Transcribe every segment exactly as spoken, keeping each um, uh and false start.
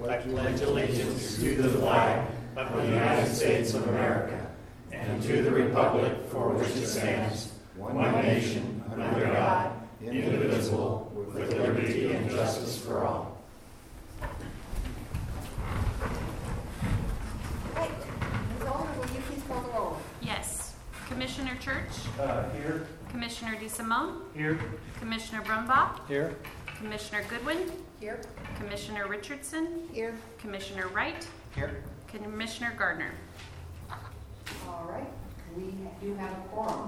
I pledge allegiance to the flag of the United States of America and to the republic for which it stands, one nation, under God, indivisible, with liberty and justice for all. Right. Miz Older, will you please call the roll? Yes. Commissioner Church? Uh, here. Commissioner DeSimone? Here. Commissioner Brumbach? Here. Commissioner Goodwin? Here. Commissioner Richardson? Here. Commissioner Wright? Here. Commissioner Gardner? All right. We do have a quorum.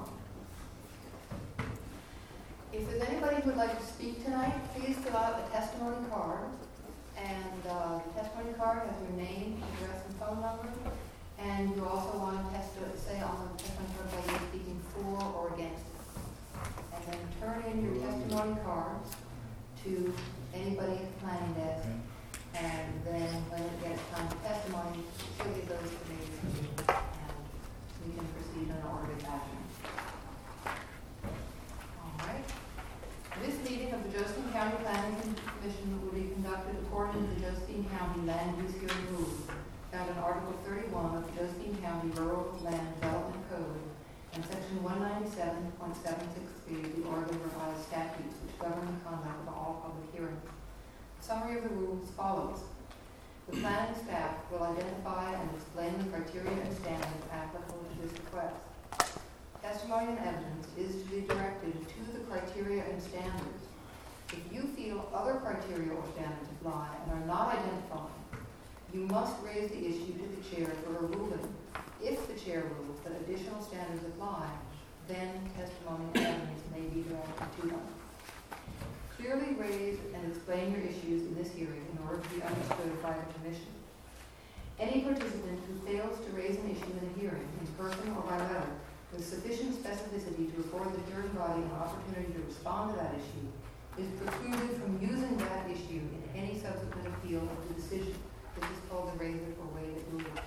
If there's anybody who would like to speak tonight, please fill out a testimony card. And uh, the testimony card has your name, address, and phone number. And you also want to test it, say on the testimony card whether you're speaking for or against it. And then turn in your testimony cards to anybody at the planning desk. And then when it gets time for testimony, she'll give those to me. And we can proceed in an orderly fashion. All right. This meeting of the Josephine County Planning Commission will be conducted according to the Josephine County Land Use Hearing Rules, found in Article thirty-one of the Josephine County Rural Land Development Code and Section one ninety-seven point seven six three of the Oregon Revised Statutes, which govern the conduct of all public hearings. A summary of the rules follows. The planning staff will identify and explain the criteria and standards applicable to this request. Testimony and evidence is to be directed to the criteria and standards. If you feel other criteria or standards apply and are not identified, you must raise the issue to the chair for a ruling. If the chair rules that additional standards apply, then testimony and evidence may be directed to them. Clearly raise and explain your issues in this hearing in order to be understood by the Commission. Any participant who fails to raise an issue in a hearing, in person or by letter, with sufficient specificity to afford the hearing body an opportunity to respond to that issue, is precluded from using that issue in any subsequent appeal of the decision. This is called the raise it or waive it rule.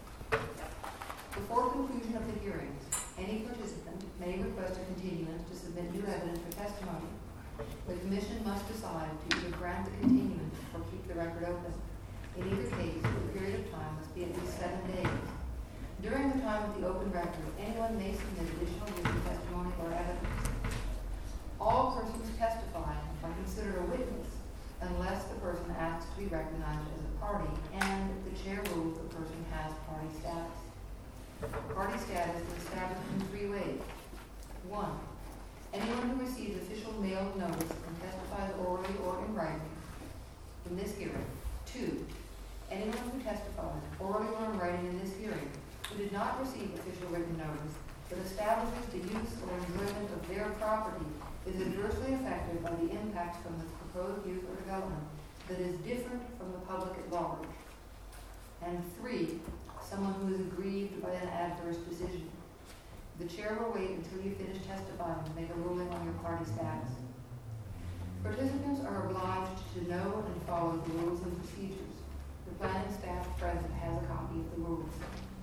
Before conclusion of the hearings, any participant may request a continuance to submit new evidence for testimony. The Commission must decide to either grant the continuance or keep the record open. In either case, the period of time must be at least seven days. During the time of the open record, anyone may submit additional written testimony or evidence. All persons testifying are considered a witness unless the person asks to be recognized as a party and the chair rules the person has party status. Party status is established in three ways. One, anyone who receives official mailed notice and testifies orally or in writing in this hearing. Two, anyone who testifies orally or in writing in this hearing who did not receive official written notice but establishes the use or enjoyment of their property is adversely affected by the impacts from the proposed use or development that is different from the public at large. And three, someone who is aggrieved by an adverse decision. The chair will wait until you finish testifying to make a ruling on your party status. Participants are obliged to know and follow the rules and procedures. The planning staff present has a copy of the rules.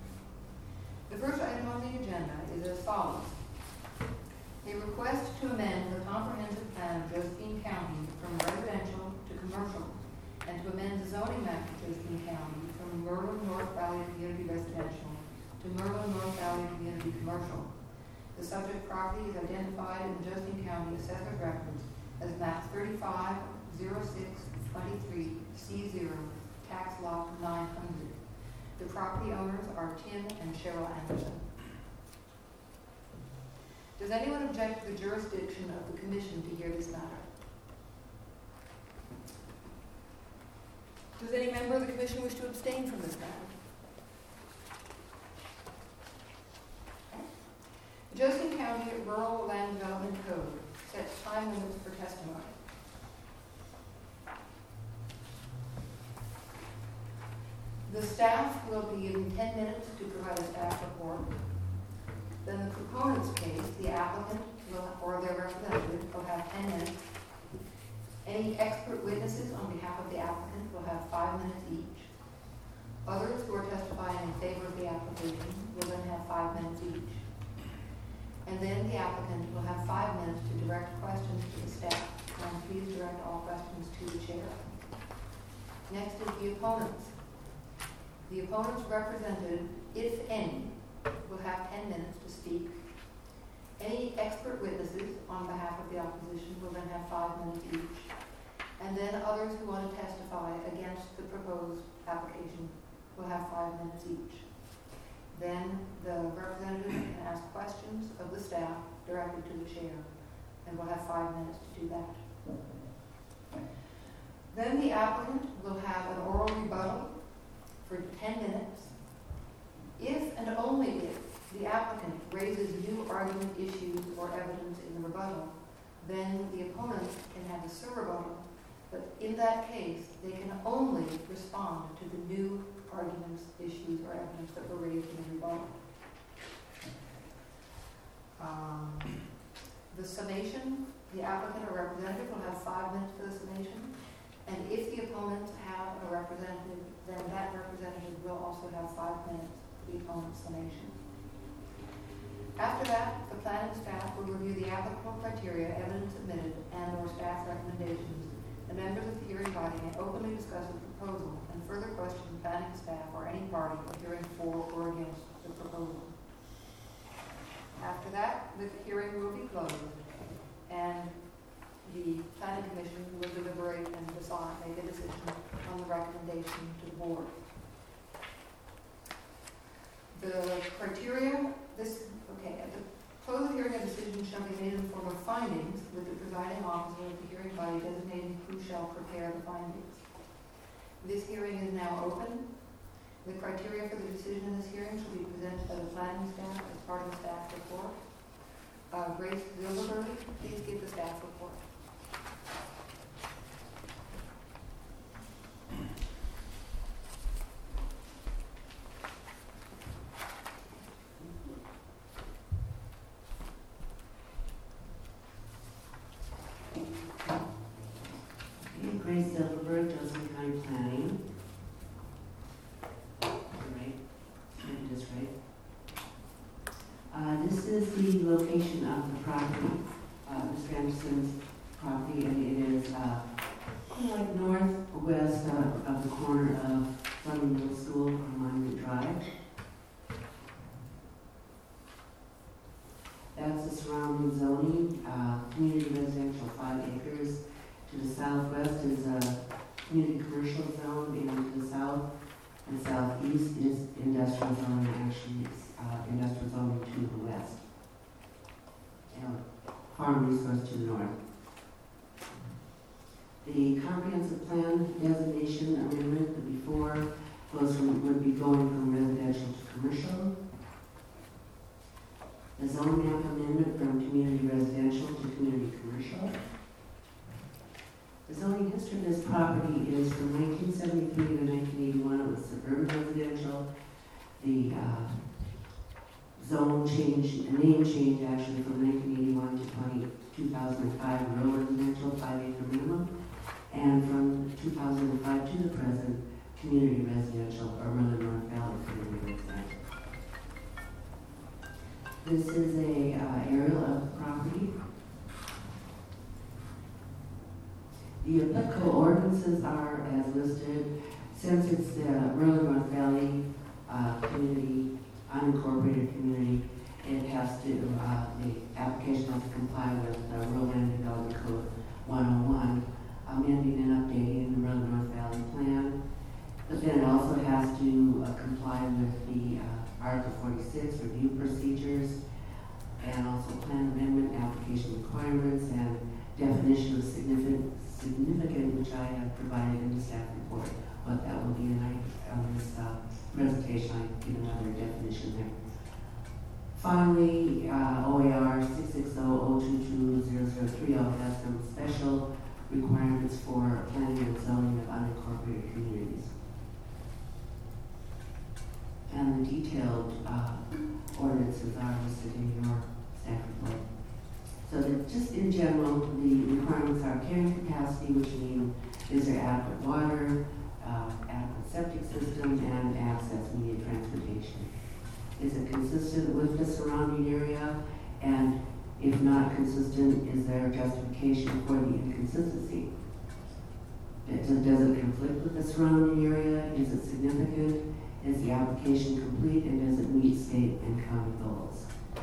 The first item on the agenda is as follows. A request to amend the comprehensive plan of Josephine County from residential to commercial and to amend the zoning map of Josephine County from Merlin North Valley Community Residential to Merlin North Valley Community Commercial. The subject property is identified in the Josephine County Assessor's Records as map thirty-five oh six twenty-three C zero, tax lot nine hundred. The property owners are Tim and Cheryl Anderson. Does anyone object to the jurisdiction of the Commission to hear this matter? Does any member of the Commission wish to abstain from this matter? The Josephine County Rural Land Development Code sets time limits for testimony. The staff will be given ten minutes to provide a staff report. Then the proponent's case, the applicant will, or their representative will have ten minutes. Any expert witnesses on behalf of the applicant will have five minutes each. Others who are testifying in favor of the application will then have five minutes each. And then the applicant will have five minutes to direct questions to the staff. And please direct all questions to the chair. Next is the opponents. The opponents represented, if any, will have ten minutes to speak. Any expert witnesses on behalf of the opposition will then have five minutes each. And then others who want to testify against the proposed application will have five minutes each. Then the representative can ask questions of the staff directed to the chair, and we'll have five minutes to do that. Then the applicant will have an oral rebuttal for ten minutes. If and only if the applicant raises new argument, issues, or evidence in the rebuttal, then the opponent can have a surrebuttal, but in that case, they can only respond to the new arguments, issues, or evidence that were raised in the rebuttal. Um, the summation, the applicant or representative will have five minutes for the summation, and if the opponents have a representative, then that representative will also have five minutes for the opponent's summation. After that, the planning staff will review the applicable criteria, evidence submitted, and or staff recommendations. The members of the hearing body may openly discuss the proposal and further question planning staff or any party appearing for or against the proposal. After that, the hearing will be closed, and the planning commission will deliberate and decide, make a decision on the recommendation to the board. The criteria, this, okay, at the close of hearing, a decision shall be made in the form of findings, with the presiding officer of the hearing body designating who shall prepare the findings. This hearing is now open. The criteria for the decision in this hearing shall be presented by the planning staff as part of the staff report. Uh, Grace Zilberberg, please give the staff report. Grace Zilberberg, Joseph County Planning. Right, it is right. Uh, this is the location of the property, uh, Mister Anderson's property, and it is uh, like northwest uh, of the corner of Fleming Middle School on Monument Drive. That's the surrounding zoning, uh, community residential five acres. To the southwest is a community commercial zone, and to the south and southeast is industrial zone, and actually it's uh, industrial zone to the west. And farm resource to the north. The comprehensive plan designation amendment, the before, goes from, would be going from residential to commercial. The zone map amendment from community residential to community commercial. The zoning history of this property is from nineteen seventy-three to nineteen eighty-one. It was suburban residential. The uh, zone change, the name change actually from nineteen eighty-one to two thousand five, rural residential, five acre minimum. And from two thousand five to the present, community residential, or Merlin North Valley community residential. This is a uh, aerial of the property. The applicable ordinances are as listed. Since it's the Merlin North Valley uh, community, unincorporated community, it has to, uh, the application has to comply with the Rural Land Development Code one oh one, amending and updating the Merlin North Valley plan. But then it also has to uh, comply with the uh, Article forty-six review procedures, and also plan amendment, application requirements, and definition of significant significant, which I have provided in the staff report, but that will be in on this uh, presentation. I give another definition there. Finally, uh, O A R six six zero zero two two zero zero three zero has some special requirements for planning and zoning of unincorporated communities. And the detailed uh, ordinances are listed in your staff report. So that just in general, the requirements are carrying capacity, which means is there adequate water, uh, adequate septic system, and access, media transportation. Is it consistent with the surrounding area? And if not consistent, is there justification for the inconsistency? It, does it conflict with the surrounding area? Is it significant? Is the application complete, and does it meet state and county goals?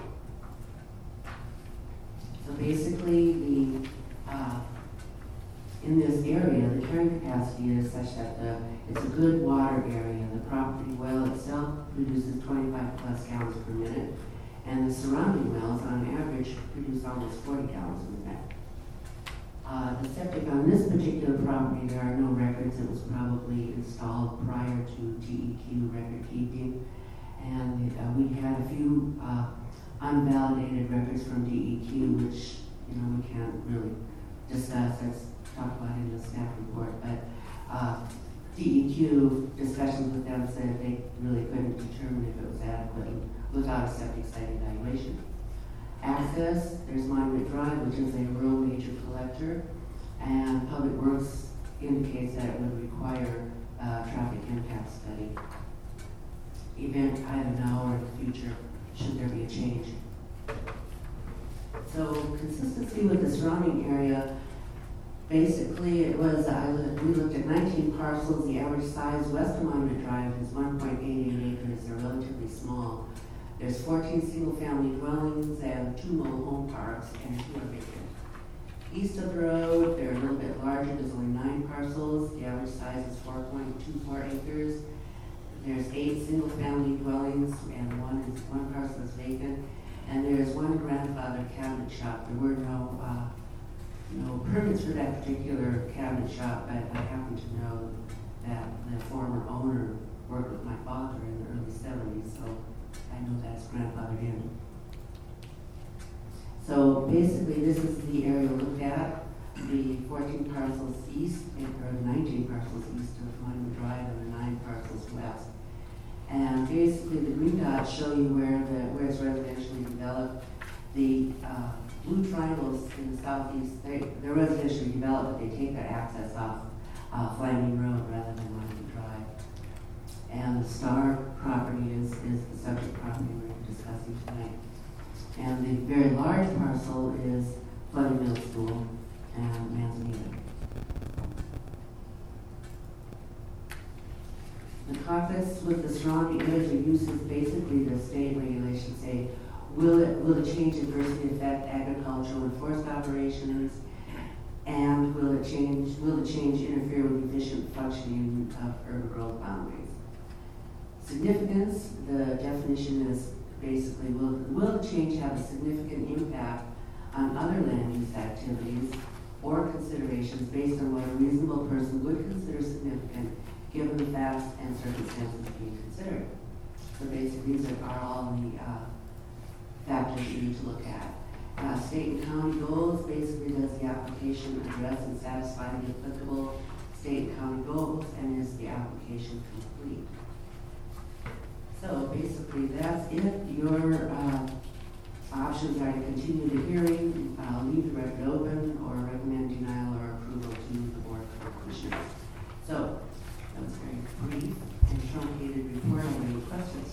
So basically, the uh, in this area, the carrying capacity is such that the, it's a good water area. The property well itself produces twenty-five plus gallons per minute, and the surrounding wells, on average, produce almost forty gallons per minute. Uh, the septic on this particular property, there are no records. It was probably installed prior to D E Q record keeping, and uh, we had a few uh, unvalidated records from D E Q, which you know we can't really discuss. Let's talk about it in the staff report. But uh, D E Q discussions with them said they really couldn't determine if it was adequate without a septic site evaluation. Access, there's Monument Drive, which is a rural major collector, and Public Works indicates that it would require a traffic impact study. Event either now or in the future, should there be a change. So consistency with the surrounding area, basically it was, I looked, we looked at nineteen parcels. The average size west of Monument Drive is one point eight eight acres. They're relatively small. There's fourteen single-family dwellings and two mobile home parks, and two are vacant. East of the road, they're a little bit larger. There's only nine parcels. The average size is four point two four acres. There's eight single-family dwellings, and one is one parcel is vacant. And there's one grandfather cabinet shop. There were no uh, no permits for that particular cabinet shop, but I happen to know that the former owner worked with my father in the early seventies, so I know that's grandfathered in. So basically, this is the area looked at, the fourteen parcels east, or the nineteen parcels east of Monument Drive and the nine parcels west. And basically, the green dots show you where the where it's residentially developed. The uh, blue triangles in the southeast, they, they're residentially developed, but they take their access off uh, Flaming Road rather than Monument Drive. And the Star property is, is the subject property we're discussing tonight. And the very large parcel is Flooding Middle School and Manzanita. The conflicts with the surrounding areas or uses, basically the state regulations say, will it will the change adversely affect agricultural and forest operations, and will it change will the change interfere with efficient functioning of urban growth boundaries? Significance, the definition is basically, will, will the change have a significant impact on other land use activities or considerations based on what a reasonable person would consider significant given the facts and circumstances being considered? So basically, these are all the uh, factors you need to look at. Uh, state and county goals, basically, does the application address and satisfy the applicable state and county goals, and is the application complete? So basically, that's it. Your uh, options are to continue the hearing, uh, leave the record open, or recommend denial or approval to the Board of Commissioners. So that was a very brief and truncated report. Are there any questions?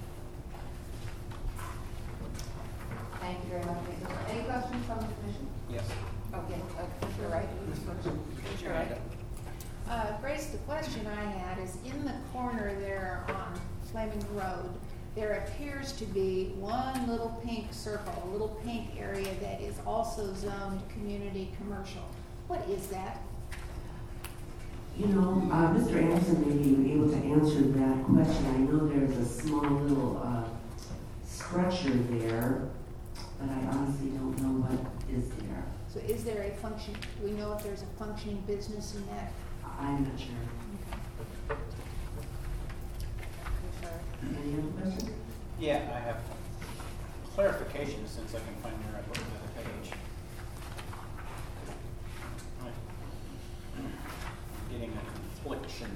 Thank you very much, Lisa. Any questions from the commission? Yes. Okay, uh, Commissioner Wright. Commissioner Wright. Uh, Grace, the question I had is in the corner there on Fleming Road, there appears to be one little pink circle, a little pink area that is also zoned community commercial. What is that? You know, uh, Mister Anderson may be able to answer that question. I know there's a small little uh, structure there, but I honestly don't know what is there. So is there a function, do we know if there's a functioning business in that? I'm not sure. Any other questions? Yeah, I have clarification since I can find where I put the other page. I'm getting a confliction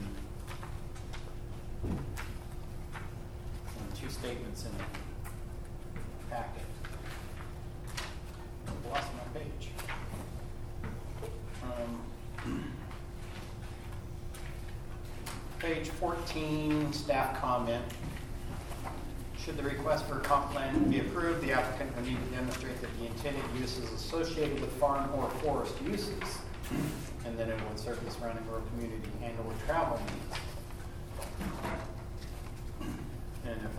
from two statements in the packet. I've lost my page. Um, page fourteen, staff comment. Should the request for a comp plan be approved, the applicant would need to demonstrate that the intended use is associated with farm or forest uses, and then it would serve the surrounding rural community and or travel needs.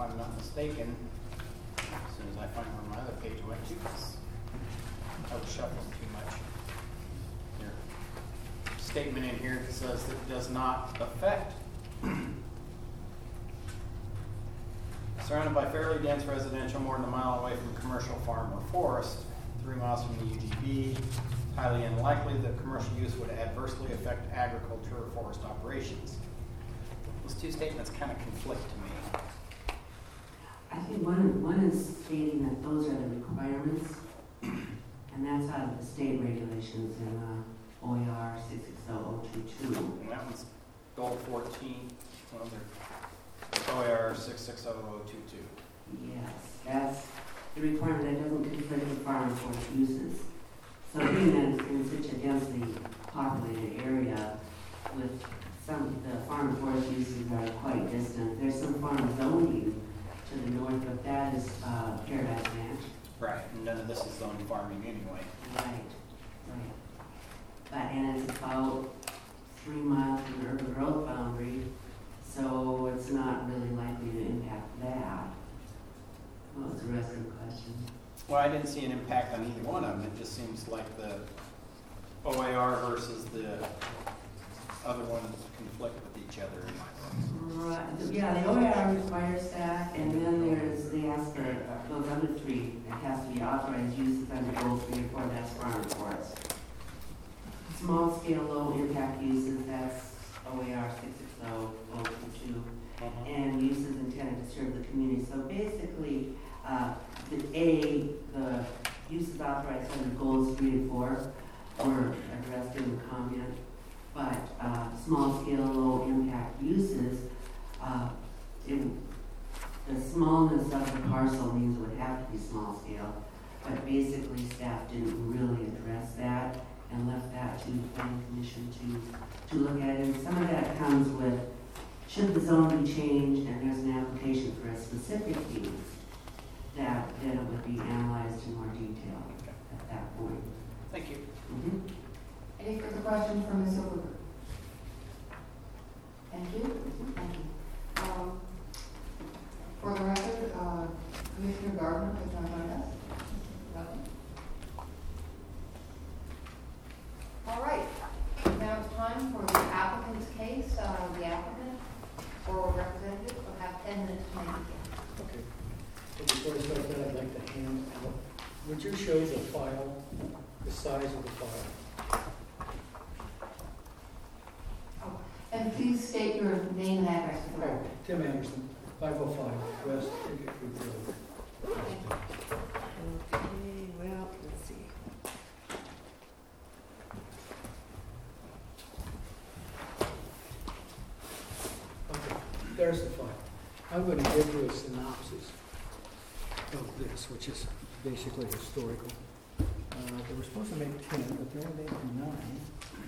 I'm not mistaken, as soon as I find where my other page went to, 'cause I was shuffling too much. Here. Statement in here that says that it does not affect. Surrounded by fairly dense residential, more than a mile away from commercial farm or forest, three miles from the U G B, highly unlikely that commercial use would adversely affect agriculture or forest operations. Those two statements kind of conflict to me. I think one, one is stating that those are the requirements, and that's out of the state regulations in uh, O E R six six zero zero two two. And that one's goal fourteen, well, they're O E R six six zero zero two two. Yes, that's the requirement that doesn't conflict with farm and forest uses. So being that it's in such a densely populated area with some of the farm and forest uses are quite distant. There's some farm zoning to the north, but that is uh, Paradise Ranch. Right, and none of this is zone farming anyway. Right, right. But, and it's about three miles from the urban growth boundary, so it's not really likely to impact that. What was the rest of the question? Well, I didn't see an impact on either one of them. It just seems like the O A R versus the other one conflict with each other in my books. Right, yeah, the O A R requires that, and then there's, they ask for, uh, those other three, it has to be authorized uses under goal three or four, that's farm and forest. Small scale, low impact uses, that's O A R six six zero zero two two. Uh-huh. And uses intended to serve the community. So basically, uh, the A, the uses authorized under goals three and four were addressed in the comment, but uh, small scale, low impact uses, uh, in the smallness of the parcel means it would have to be small scale, but basically staff didn't really address that and left that to the planning commission to, to look at it. And some of that comes with, should the zone be changed and there's an application for a specific use, that then it would be analyzed in more detail at that point. Thank you. Mm-hmm. Any further questions for Miz Silverberg? Thank you. Thank you. Um, for the record, uh, Commissioner Gardner has not joined us. Welcome. All right. Now it's time for the applicant's case. Uh, the applicant or representative will have ten minutes to make it. Okay. So before I start that, I'd like to hand out, would you show the file, the size of the file? Oh, and please state your name and address for the Oh, record. Tim Anderson, five oh five West Pickett Creek Road. Okay, well, let's see. Okay, there's the file. I'm going to give you a synopsis of this, which is basically historical. Uh, they were supposed to make ten, but they only made nine.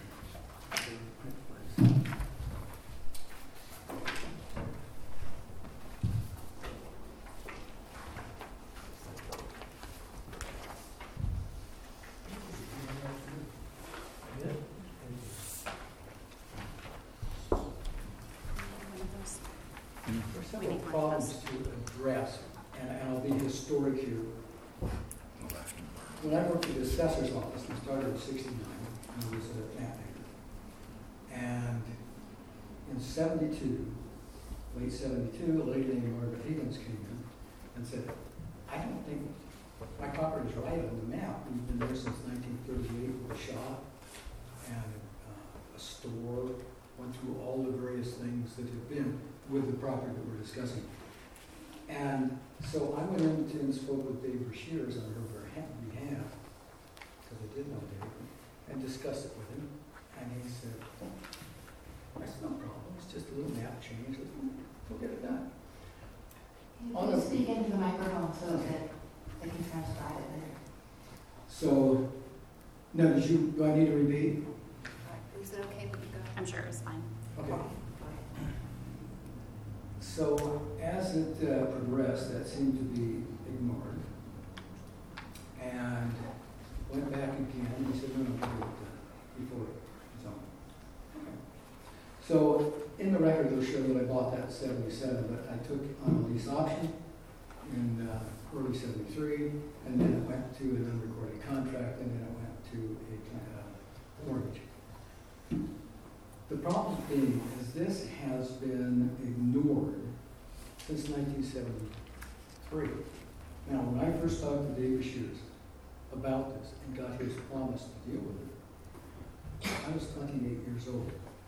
There's several problems to address, and and I'll be historic here. When I worked at the assessor's office, I started in sixty-nine, and I was a map maker. And in seventy-two, late seventy-two, a lady named Margaret Higgins came in and said, I don't think my property's right on the map. We've been there since nineteen thirty-eight with a shop and uh, a store, went through all the various things that have been with the property that we're discussing. And so I went into and spoke with Dave Rashears on her behalf, because I did know Dave, and discussed it with him. And he said, oh, that's no problem, it's just a little map change, we'll get it done. Can you please speak into the microphone so that they can transcribe it there? So, now, did you, do I need to repeat? Is it okay with you go? I'm sure it's fine. Okay. So, as it uh, progressed, that seemed to be ignored. And went back again, and he said, no, no, we'll get it done before it's on. Okay. So, in the record, it'll show that I bought that in seventy-seven, but I took on a lease option in uh, early seventy-three, and then it went to an unrecorded contract, and then it went to a uh, mortgage. The problem being is this has been ignored since nineteen seventy-three. Now, when I first talked to David Shears about this and got his promise to deal with it, I was twenty-eight years old.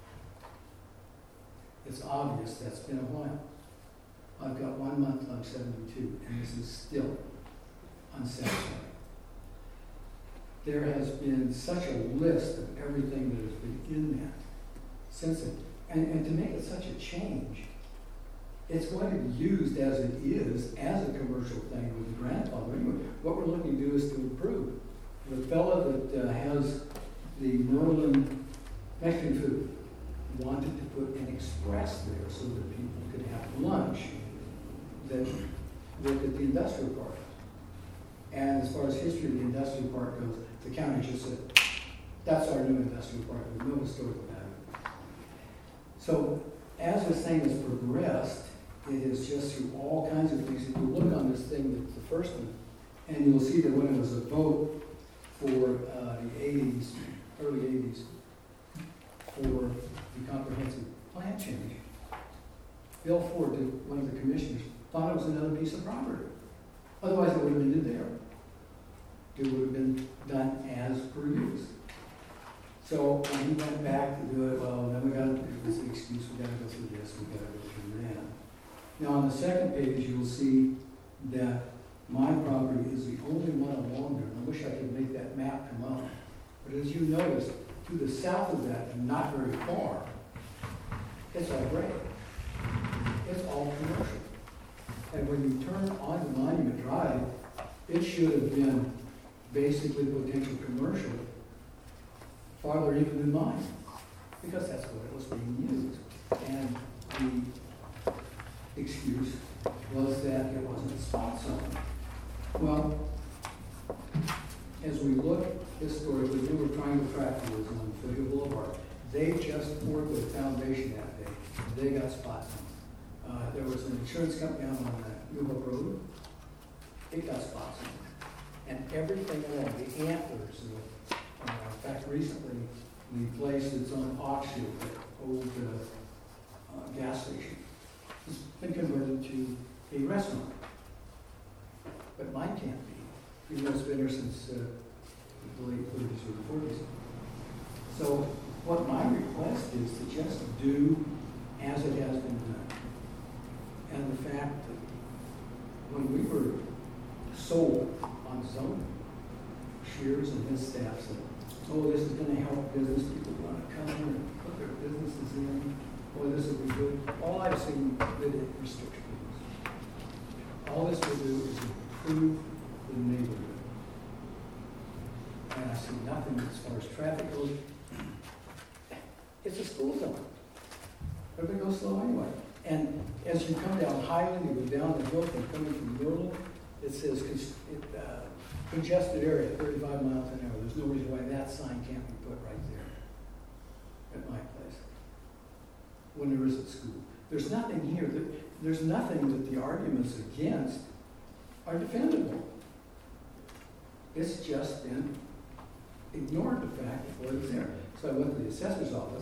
It's obvious that's been a while. I've got one month, I'm seventy-two, and this is still unsatisfying. There has been such a list of everything that has been in that since it, and, and to make it such a change, it's going to be used as it is, as a commercial thing with the grandfather. Anyway, what we're looking to do is to improve. The fellow that uh, has the Merlin Mexican food wanted to put an express there so that people could have lunch that worked at the industrial park. And as far as history of the industrial park goes, the county just said, that's our new industrial park, with no historical value. So as this thing has progressed, it is just through all kinds of things. If you look on this thing, the first one, and you'll see that when it was a vote for uh, the eighties, early eighties, for the comprehensive plan change, Bill Ford, one of the commissioners, thought it was another piece of property. Otherwise, it would have been there. It would have been done as per use. So when he went back to do it, well, then we got to do this excuse, we got to go through this, we got to go through that. Now on the second page, you'll see that my property is the only one along there. I wish I could make that map come up. But as you notice, to the south of that, and not very far, it's all gray. It's all commercial. And when you turn onto Monument Drive, it should have been basically potential commercial farther even than mine, because that's what it was being used. And the excuse was that it wasn't spot zone. Well, as we look historically, we were trying to track woods on Foothill Boulevard. They just poured the foundation that day. They got spot zone. Uh, there was an insurance company out on that New Hope Road. It got spot zone. And everything along, the antlers, and the, uh, in fact, recently, the place that's on Oxhill, the old uh, uh, gas station, has been converted to a restaurant. But mine can't be, even though it's been there since uh, the late thirties or the forties. So what my request is to just do as it has been done. And the fact that when we were sold on zoning, Shears and his staff said, oh, this is going to help business people who want to come in and put their businesses in. Boy, this will be good. All I've seen did it restrict business. All this will do is improve the neighborhood. And I see nothing as far as traffic goes. It's a school zone. Everybody goes slow anyway. And as you come down Highland, you go down the hill from coming from Merle, it says it, uh, congested area, thirty-five miles an hour. There's no reason why that sign can't be put right there at my place when there isn't school. There's nothing here. That, there's nothing that the arguments against are defendable. It's just been ignored the fact that it was there. So I went to the assessor's office.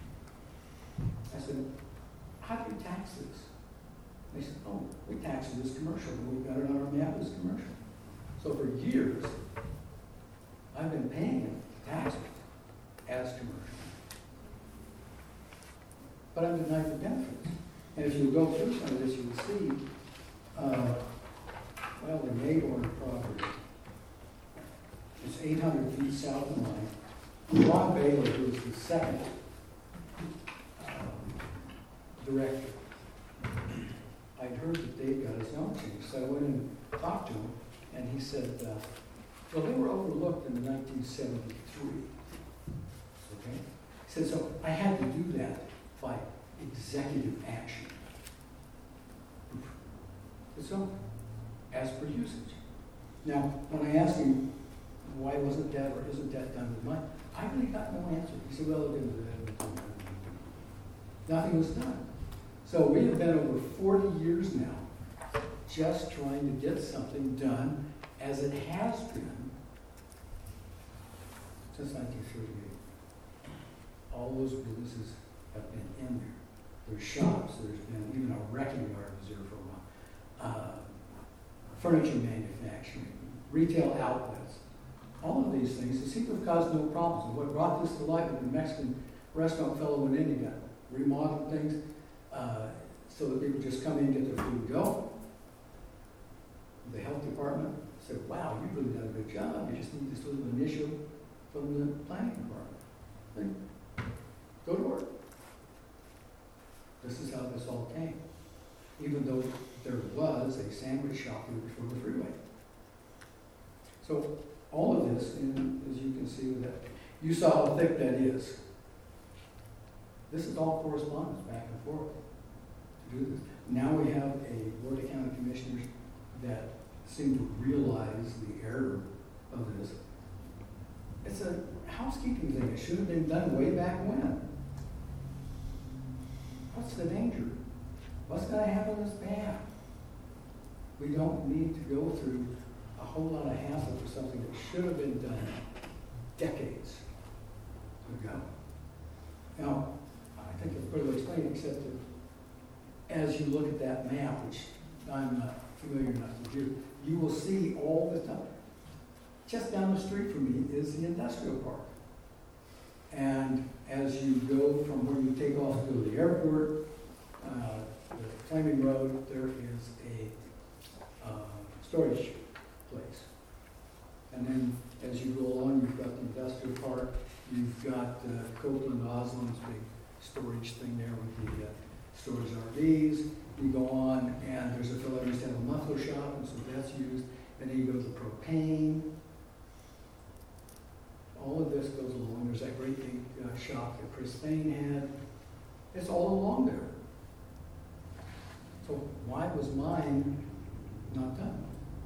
I said, how do you tax this? They said, oh, we tax it as commercial, and we've got it on our map as commercial. So for years, I've been paying it, tax it, as commercial. But I'm denied the benefits. And if you go through some of this, you will see, uh, well, the neighborhood property is eight hundred feet south of mine. Ron Baylor, who is the second um, director, I'd heard that they'd got his own change, so I went and talked to him, and he said, uh, well, they were overlooked in nineteen seventy-three. Okay? He said, so I had to do that by executive action. So, as per usage. Now, when I asked him, why wasn't that or isn't that done with mine, I really got no answer. He said, well, it didn't. Nothing was done. So we have been over forty years now just trying to get something done as it has been since nineteen thirty-eight. All those businesses have been in there. There's shops, there's been even a wrecking yard was there for a while. Uh, furniture manufacturing, retail outlets, all of these things, they seem to have caused no problems. And what brought this to light when the Mexican restaurant fellow went in, he got remodeled things uh, so that people just come in, get their food and go. The health department said, wow, you've really done a good job. You just need this little initial from the planning department. Then go to work. This is how this all came. Even though there was a sandwich shop here before the freeway. So all of this, and as you can see with that, you saw how thick that is. This is all correspondence back and forth to do this. Now we have a Board of County Commissioners that seem to realize the error of this. It's a housekeeping thing. It should have been done way back when. What's the danger? What's going to happen is bad. We don't need to go through a whole lot of hassle for something that should have been done decades ago. Now, I think it's pretty well explained, except that as you look at that map, which I'm not familiar enough to do, you will see all the time. Just down the street from me is the industrial park. And as you go from where you take off to go to the airport, uh, the Flaming Road, there is a uh, storage place. And then as you go along, you've got the industrial park, you've got uh, Copeland Osland's big storage thing there with the uh, storage R Vs. You go on, and there's a fellow who used to have a muffler shop, and so that's used. And then you go to the propane. All of this goes along. There's that great big uh, shop that Chris Spain had. It's all along there. So why was mine not done?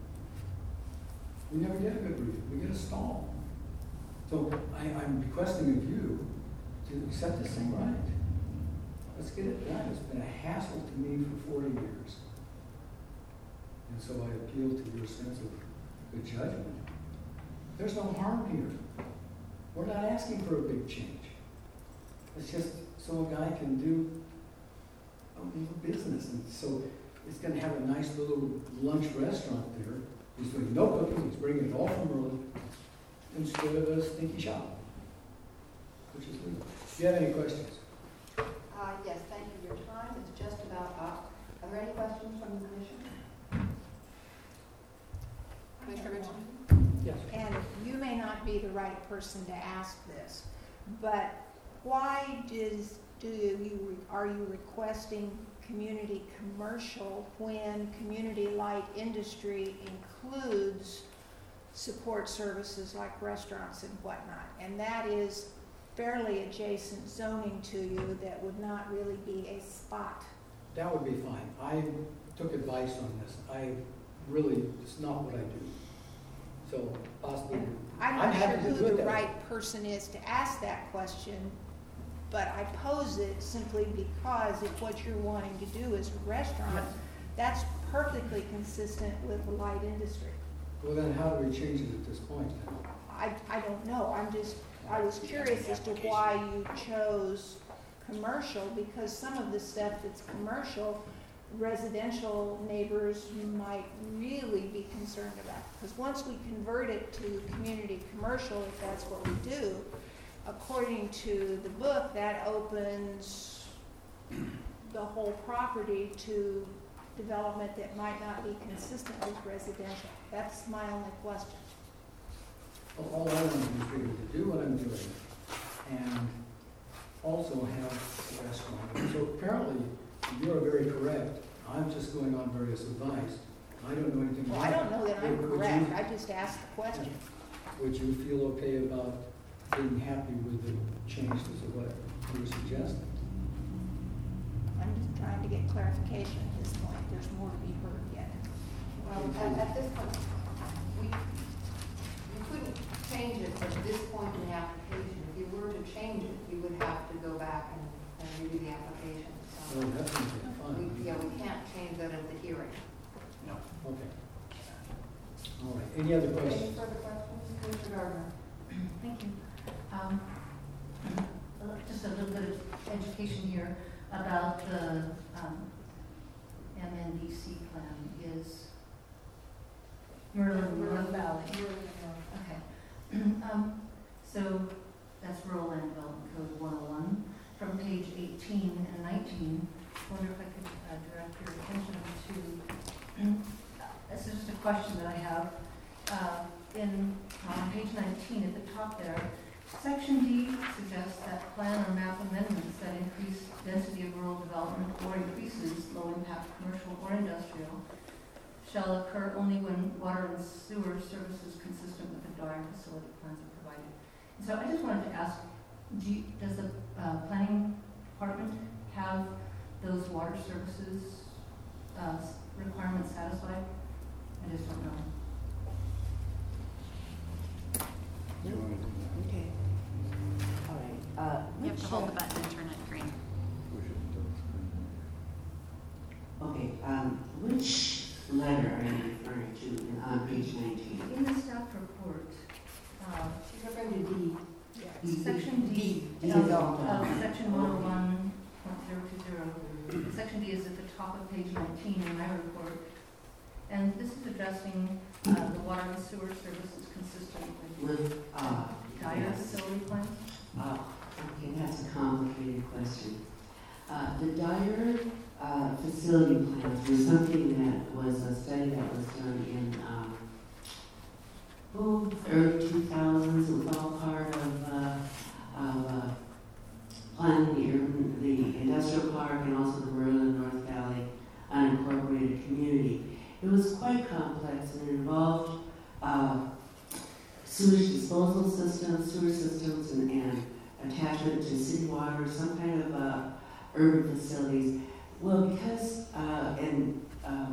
We never get a good review. We get a stall. So I, I'm requesting of you to set this thing right. Let's get it done. It's been a hassle to me for forty years. And so I appeal to your sense of good judgment. There's no harm here. We're not asking for a big change. It's just so a guy can do a little business. And so it's going to have a nice little lunch restaurant there. He's doing no cooking. He's bringing it all from early instead of a stinky shop, which is legal. Do you have any questions? Uh, yes, thank you. Your time is just about up. Are there any questions from the commission? Commissioner Richardson? Yes. And you may not be the right person to ask this, but why does, do you, are you requesting community commercial when community light industry includes support services like restaurants and whatnot? And that is fairly adjacent zoning to you that would not really be a spot. That would be fine. I took advice on this. I really, it's not what I do. So possibly, I'm I'm not happy sure to who do it the that way. right person is to ask that question, but I pose it simply because if what you're wanting to do is a restaurant, that's perfectly consistent with the light industry. Well, then how do we change it at this point? Then? I, I don't know, I'm just, I was curious as to why you chose commercial, because some of the stuff that's commercial, residential neighbors might really be concerned about. Because once we convert it to community commercial, if that's what we do, according to the book, that opens the whole property to development that might not be consistent with residential. That's my only question. Well, all I want to do is be able to do what I'm doing and also have a restaurant. So apparently, you are very correct. I'm just going on various advice. I don't know anything Well, about I it. don't know that I'm Would- would correct, you- I just asked the question. Would you feel okay about being happy with the changes of what you were suggesting? I'm just trying to get clarification at this point. There's more to be heard yet. Well, at, at this point, we, you couldn't change it at this point in the application. If you were to change it, you would have to go back and, and review the application. So Well, that's gonna be fun. we, yeah, we can't change that at the hearing. No. Okay. All right, any other Any questions? further questions? Commissioner Gardner? Thank you. Um, uh, Just a little bit of education here about the um, M N D C plan is Merlin North Valley. Okay. Um, So that's Rural Land Development Code one oh one. From page eighteen and nineteen, I wonder if I could uh, direct your attention to, this is just a question that I have. Uh, In on page nineteen at the top there, section D suggests that plan or map amendments that increase density of rural development or increases low impact commercial or industrial shall occur only when water and sewer services consistent with the D A R facility plans are provided. So I just wanted to ask, do you, does the uh, planning department have those water services uh, requirements satisfied? I just don't know. Okay. All right. Uh, You have to hold the which, uh, button and turn it green. Okay, um, which letter are you referring to in, on page nineteen? In the staff report, uh, She's referring to D. it's section D, D. of, D. of section one oh one point zero two zero. Section D is at the top of page nineteen in my report. And this is addressing uh, the water and sewer services consistent with With, uh, D A R facility plans. Uh, okay, that's a complicated question. Uh, the Dyer uh, facility plans were something that was a study that was done in um, oh, early two thousands. It was all part of, uh, of uh, planning the, urban, the industrial park and also the Merlin North Valley unincorporated community. It was quite complex and it involved uh, sewage disposal systems, sewer systems, and, and attachment to city water, some kind of uh, urban facilities. Well, because uh, and uh,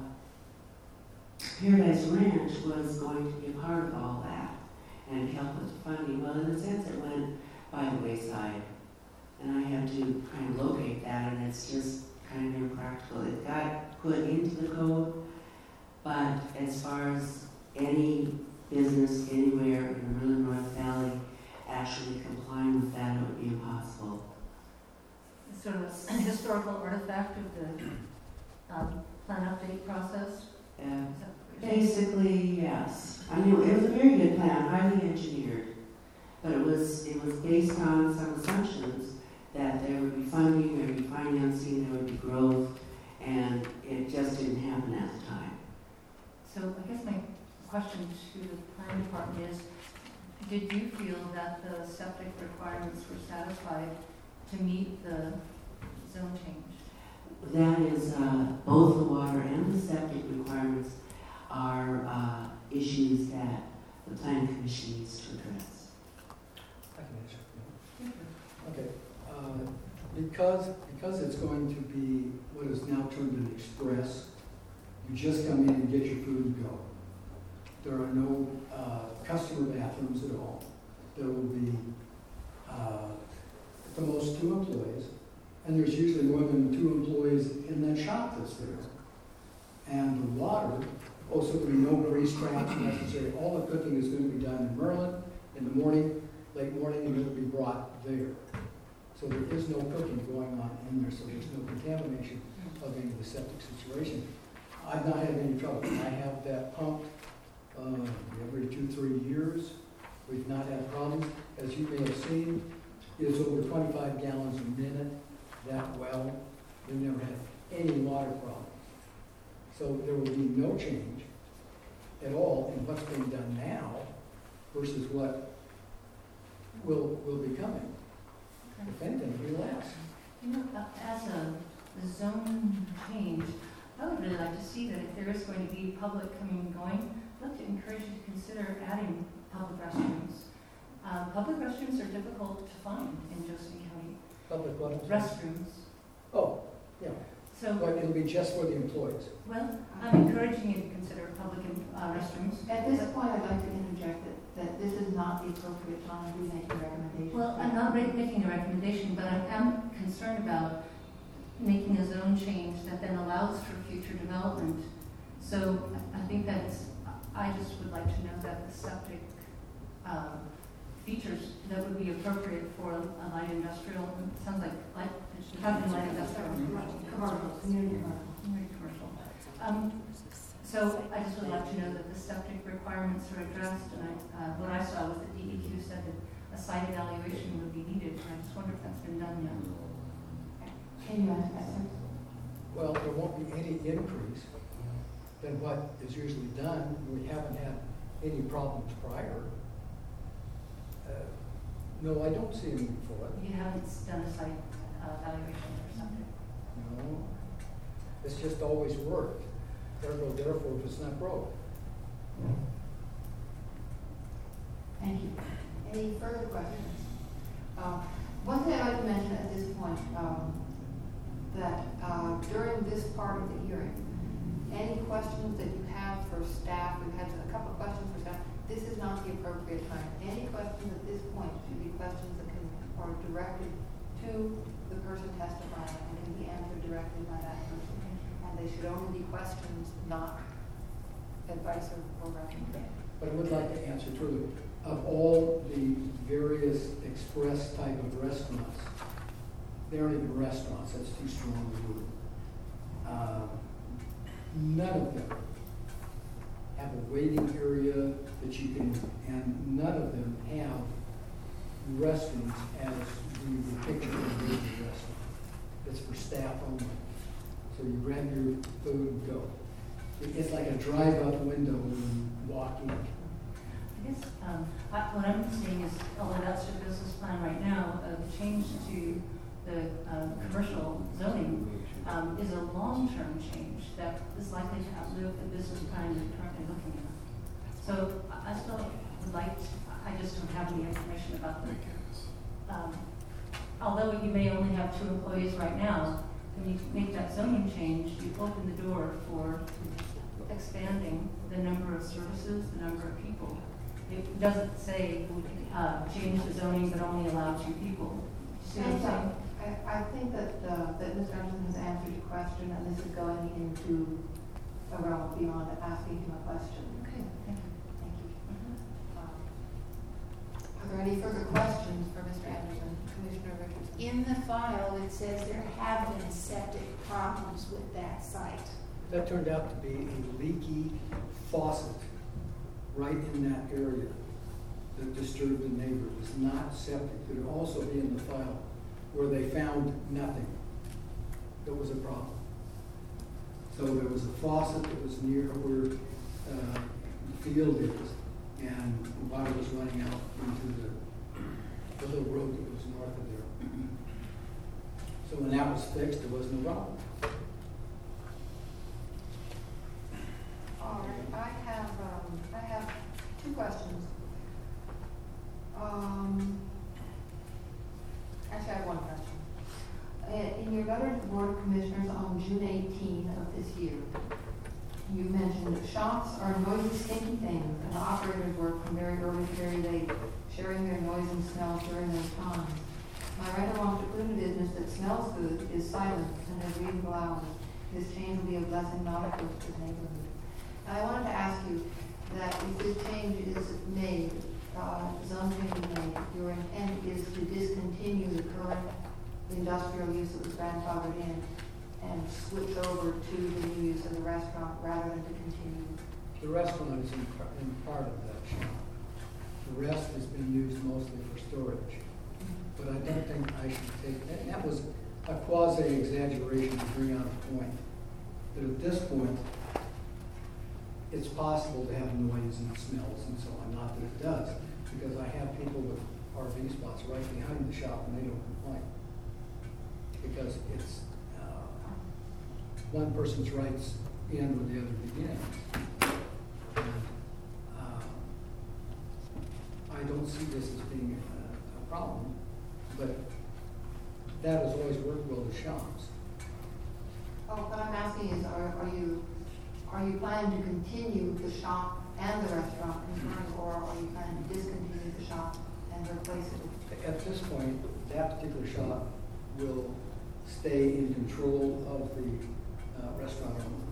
Paradise Ranch was going to be a part of all that and help with funding. Well, in a sense, it went by the wayside, and I had to kind of locate that, and it's just kind of impractical. It got put into the code, but as far as any business anywhere in the Merlin North Valley actually complying with that, it would be impossible. It's sort of a historical artifact of the um, plan update process. Uh, Is that what you're saying? basically, yes. I mean, it was a very good plan, highly engineered, but it was it was based on some assumptions that there would be funding, there would be financing, there would be growth, and it just didn't happen at the time. So I guess my question to the planning department is, did you feel that the septic requirements were satisfied to meet the zone change? That is, uh, both the water and the septic requirements are uh, issues that the planning commission needs to address. I can answer. Okay, uh, because, because it's going to be what is now termed an express, you just come in and get your food and go. There are no uh, customer bathrooms at all. There will be, uh, at the most, two employees, and there's usually more than two employees in that shop that's there. And the water, also there will be no grease traps necessary. All the cooking is going to be done in Merlin in the morning, late morning, and it will be brought there. So there is no cooking going on in there, so there's no contamination of any of the septic situation. I've not had any trouble. I have that pumped uh, every two, three years. We've not had problems. As you may have seen, it's over twenty-five gallons a minute, that well. We never had any water problems. So there will be no change at all in what's being done now versus what will, will be coming. If anything, it'll be less. You know, uh, as a zone change, I would really like to see that if there is going to be public coming and going, I'd like to encourage you to consider adding public restrooms. Uh, public restrooms are difficult to find in Joseph County. Public what? Restrooms. Oh, yeah. So, But it'll be just for the employees. well, I'm encouraging you to consider public uh, restrooms. At this point, I'd like to interject that that this is not the appropriate time to be making recommendations? Well, I'm not ma- making a recommendation, but I am concerned about making a zone change that then allows for future development. So I I think that's, I just would like to know that the septic uh, features that would be appropriate for a light industrial, it sounds like light, probably light industrial. Commercial, community commercial. Community commercial. Um, So I just would like to know that the septic requirements are addressed, and I, uh, what I saw was that D E Q said that a site evaluation would be needed, and I just wonder if that's been done yet. Can you answer that, sir? Well, there won't be any increase than what is usually done. We haven't had any problems prior. Uh, No, I don't see a need for it. You haven't done a site uh, evaluation or something? No. It's just always worked. Ergo, therefore, if it's not broke. Thank you. Any further questions? Uh, One thing I'd like to mention at this point, um, that uh, during this part of the hearing, any questions that you have for staff, we've had a couple of questions for staff, this is not the appropriate time. Any questions at this point should be questions that can, are directed to the person testifying and can be answered directly by that person. And they should only be questions, not advice or, or recommendation. But I would like to answer truly, of all the various express type of restaurants, they aren't even restaurants, that's too strong a word. Uh, none of them have a waiting area that you can, and none of them have restaurants as we would picture a major restaurant. It's for staff only. So you grab your food and go. It- It's like a drive-up window when you walk in. I guess, um, I, what I'm seeing is, although that's your business plan right now, uh, the change to the, um, commercial zoning, um, is a long-term change that is likely to outlive the business plan you're currently looking at. So I, I still would like, to, I just don't have any information about the, um, although you may only have two employees right now, when you make that zoning change, you open the door for expanding the number of services, the number of people. It doesn't say, uh, change the zoning but only allow two people. See what I'm saying? I, I think that, uh, that Mister Anderson has answered your question, and this is going into a realm beyond asking him a question. Okay, thank you. Thank you. Um, Are there any further questions for Mister Anderson, Commissioner Richardson? In the file, it says there have been septic problems with that site. That turned out to be a leaky faucet right in that area that disturbed the neighbor. It was not septic. It would also be in the file where they found nothing. That was a problem. So there was a faucet that was near where uh, the field is, and the water was running out into the, the little road that was north of there. So when that was fixed, there was no problem. All right, I have, um, I have two questions. Um, actually, I have one question. Uh, In your letter to the Board of Commissioners on June eighteenth of this year, you mentioned that shops are noisy, stinky things, and the operators work from very early to very late, sharing their noise and smells during those times. My right along to prove it is that smells good is silent and there's reasonable hours. This change will be a blessing, not a curse to the neighborhood. And I wanted to ask you that if this change is made, uh, zone change is made, your intent is to discontinue the current industrial use that was grandfathered in and switch over to the new use of the restaurant rather than to continue. The restaurant is in, par- in part of that shop. The rest has been used mostly for storage. But I don't think I should take, that, that was a quasi-exaggeration to bring out a point. But at this point, it's possible to have noise and smells and so on, not that it does, because I have people with R V spots right behind the shop and they don't complain. Because it's, uh, one person's rights end where the other begins. And, uh, I don't see this as being a, a problem, but that has always worked well with shops. Oh, what I'm asking is, are, are you, are you planning to continue the shop and the restaurant concurring, or are you planning to discontinue the shop and replace it? At this point, that particular shop will stay in control of the uh, restaurant owner.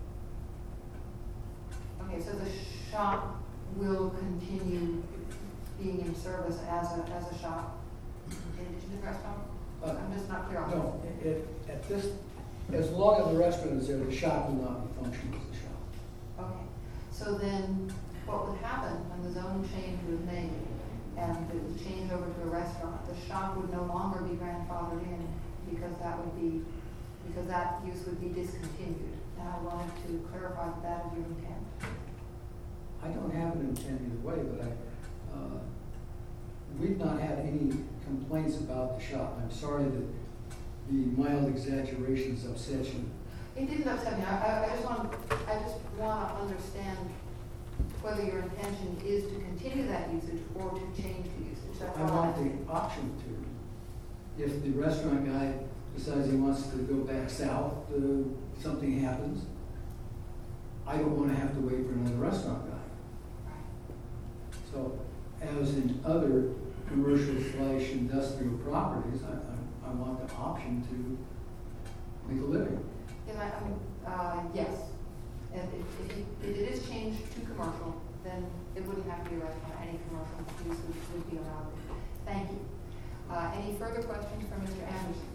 Okay, so the shop will continue being in service as a, as a shop in addition to the restaurant? Uh, I'm just not clear on that. No, it, it- at this, as long as the restaurant is there, the shop will not be functioning as a shop. Okay, so then what would happen when the zone change was made and it was changed over to a restaurant? The shop would no longer be grandfathered in because that would be, because that use would be discontinued. And I wanted to clarify that that is your intent. I don't have an intent either way, but I, uh, we've not had any complaints about the shop. I'm sorry that the mild exaggerations upset you. It didn't upset me. I, I, I just want, I just want to understand whether your intention is to continue that usage or to change the usage. That's I all want I'm- the option to. If the restaurant guy decides he wants to go back south, uh, something happens, I don't want to have to wait for another restaurant guy. So, as in other commercial slash industrial properties, I, I, I want the option to make a living. And I, I mean, uh, yes. And if, if, it- if it is changed to commercial, then it wouldn't have to be a restaurant. Any commercial use would, would be allowed. Thank you. Uh, any further questions from Mister Anderson?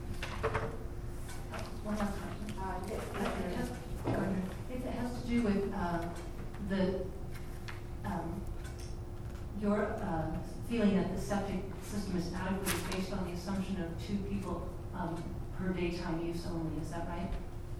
One last question. Uh, yes, It has- Mister It has to do with uh, the, um, your uh, feeling that the septic system is adequate is based on the assumption of two people um, per daytime use only, is that right?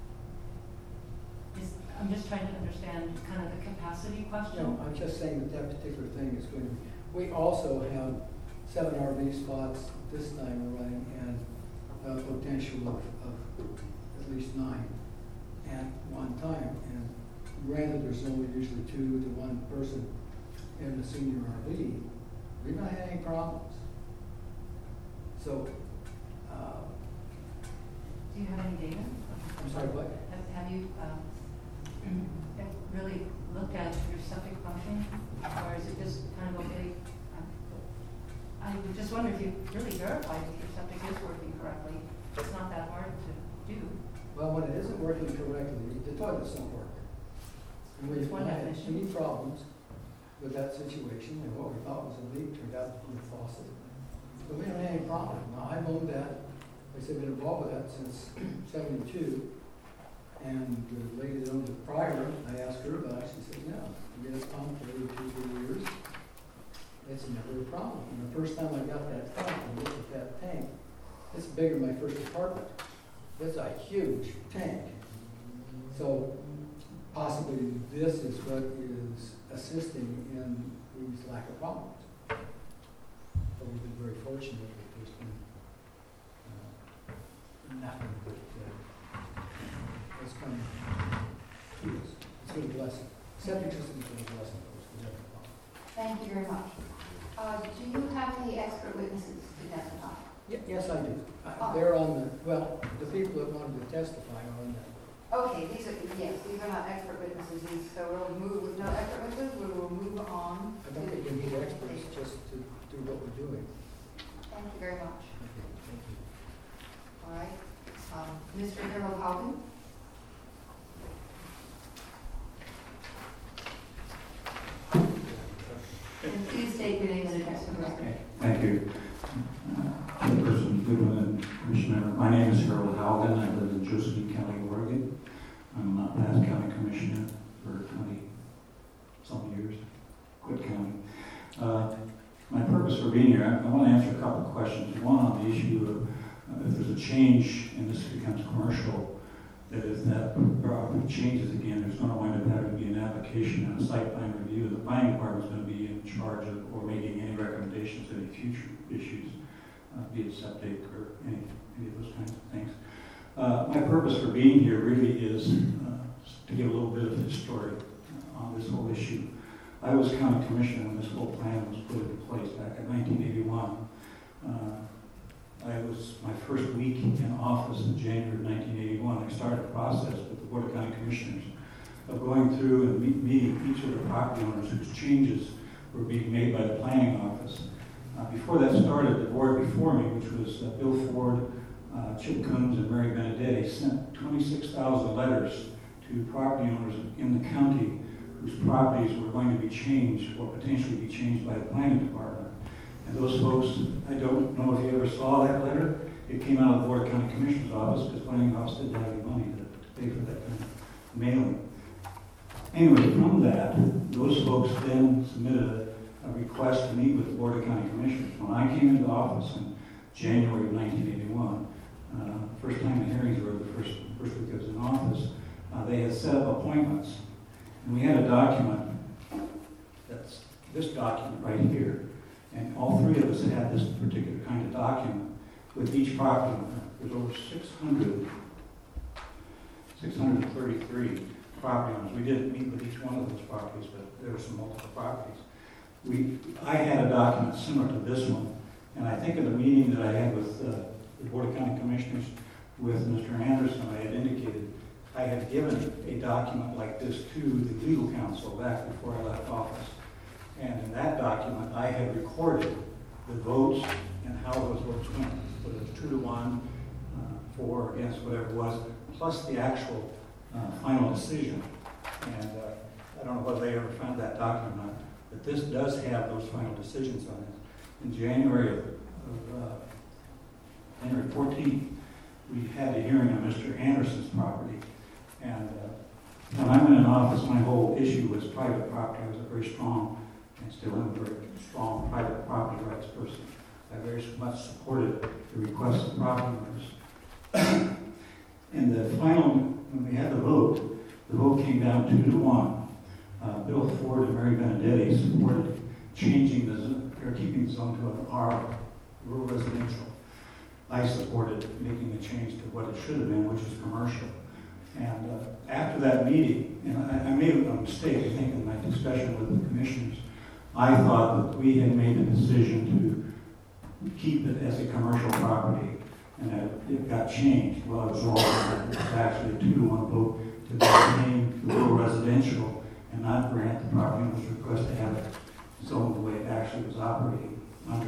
Is, I'm just trying to understand kind of the capacity question. No, I'm just saying that that particular thing is going to, we also have seven R V spots this time running and a potential of, of at least nine at one time. And granted, there's only usually two to one person in the senior R V. We've not had any problems. So, uh, Do you have any data? I'm sorry, what? Have, have you um, have really looked at your septic function, or is it just kind of okay? Um, I would just wonder if you really verified that your septic is working correctly. It's not that hard to do. Well, when it isn't working correctly, the toilets don't work. And we've That's one not had definition. any problems with that situation, and what we thought was a leak turned out to be a faucet. But we haven't had any problem. Now, I've owned that, like I said, been involved with that since seventy-two. And the lady that owned it prior, I asked her about it, she said, no, we get a pump for every two, three years. It's never a problem. And the first time I got that pump and looked at that tank, it's bigger than my first apartment. It's a huge tank. So possibly this is what is assisting in these lack of problems. But we've been very fortunate that there's been uh, nothing but uh, has come to us. It's been a blessing. Septic system has been a blessing to us. We've never had a problem. Thank you very much. Uh, do you have any expert witnesses to testify? Ye- Yes, I do. Uh, Oh. They're on the, well, the people that wanted to testify are on that. Okay, these are, yes, these are not expert witnesses, these- so we'll move with no expert witnesses, we will move on. I don't to- think we need experts just to do what we're doing. Thank you very much. Okay, thank you. All right. Um, Mister Harold Haugen? And please state your name and address for the record. Thank you. Uh, Chairperson Goodwin and Commissioner, my name is Harold Haugen. I live in Josephine County, Oregon. I'm a past county commissioner for twenty-some years, quit county. Uh, my purpose for being here, I, I want to answer a couple of questions. One on the issue of uh, if there's a change and this becomes commercial, that if that property changes again, there's going to wind up having to be an application and a site plan review. The planning department is going to be in charge of or making any recommendations to any future issues, uh, be it septic or any, any of those kinds of things. Uh, my purpose for being here really is uh, to give a little bit of history on this whole issue. I was county commissioner when this whole plan was put into place back in nineteen eighty-one. Uh, I was my first week in office in January of nineteen eighty-one. I started a process with the Board of County Commissioners of going through and meet, meeting each of the property owners whose changes were being made by the planning office. Uh, before that started, the board before me, which was uh, Bill Ford, uh, Chip Coombs, and Mary Benedetti, sent twenty-six thousand letters to property owners in the county whose properties were going to be changed or potentially be changed by the planning department. And those folks, I don't know if you ever saw that letter. It came out of the Board of County Commissioners office because planning office didn't have any money to, to pay for that kind of mailing. Anyway, from that, those folks then submitted a, a request to meet with the Board of County Commissioners. When I came into office in January of nineteen eighty-one, uh, first time the hearings were the first, first week I was in office, uh, they had set up appointments. And we had a document, that's this document right here. And all three of us had this particular kind of document with each property owner. There's over six hundred, six hundred thirty-three property owners. We didn't meet with each one of those properties, but there were some multiple properties. We, I had a document similar to this one, and I think in the meeting that I had with uh, the Board of County Commissioners with Mister Anderson, I had indicated I had given a document like this to the legal counsel back before I left office. And in that document, I had recorded the votes and how those votes went. Whether it was two to one, uh, for, against, whatever it was, plus the actual uh, final decision. And uh, I don't know whether they ever found that document or not, but this does have those final decisions on it. In January of, of uh, January fourteenth, we had a hearing on Mister Anderson's property. And uh, when I went in office, my whole issue was private property. I was a very strong, and still am a very strong private property rights person. I very much supported the requests of property owners. In the final, when we had the vote, the vote came down two to one. Uh, Bill Ford and Mary Benedetti supported changing the zone, or keeping the zone to an R, rural residential. I supported making the change to what it should have been, which is commercial. And uh, after that meeting, and I, I made a mistake, I think, in my discussion with the commissioners. I thought that we had made a decision to keep it as a commercial property, and that it got changed. Well, it was wrong. It was actually a two to one vote to maintain the rural residential and not grant the property owner's request to have it zoned the way it actually was operating under.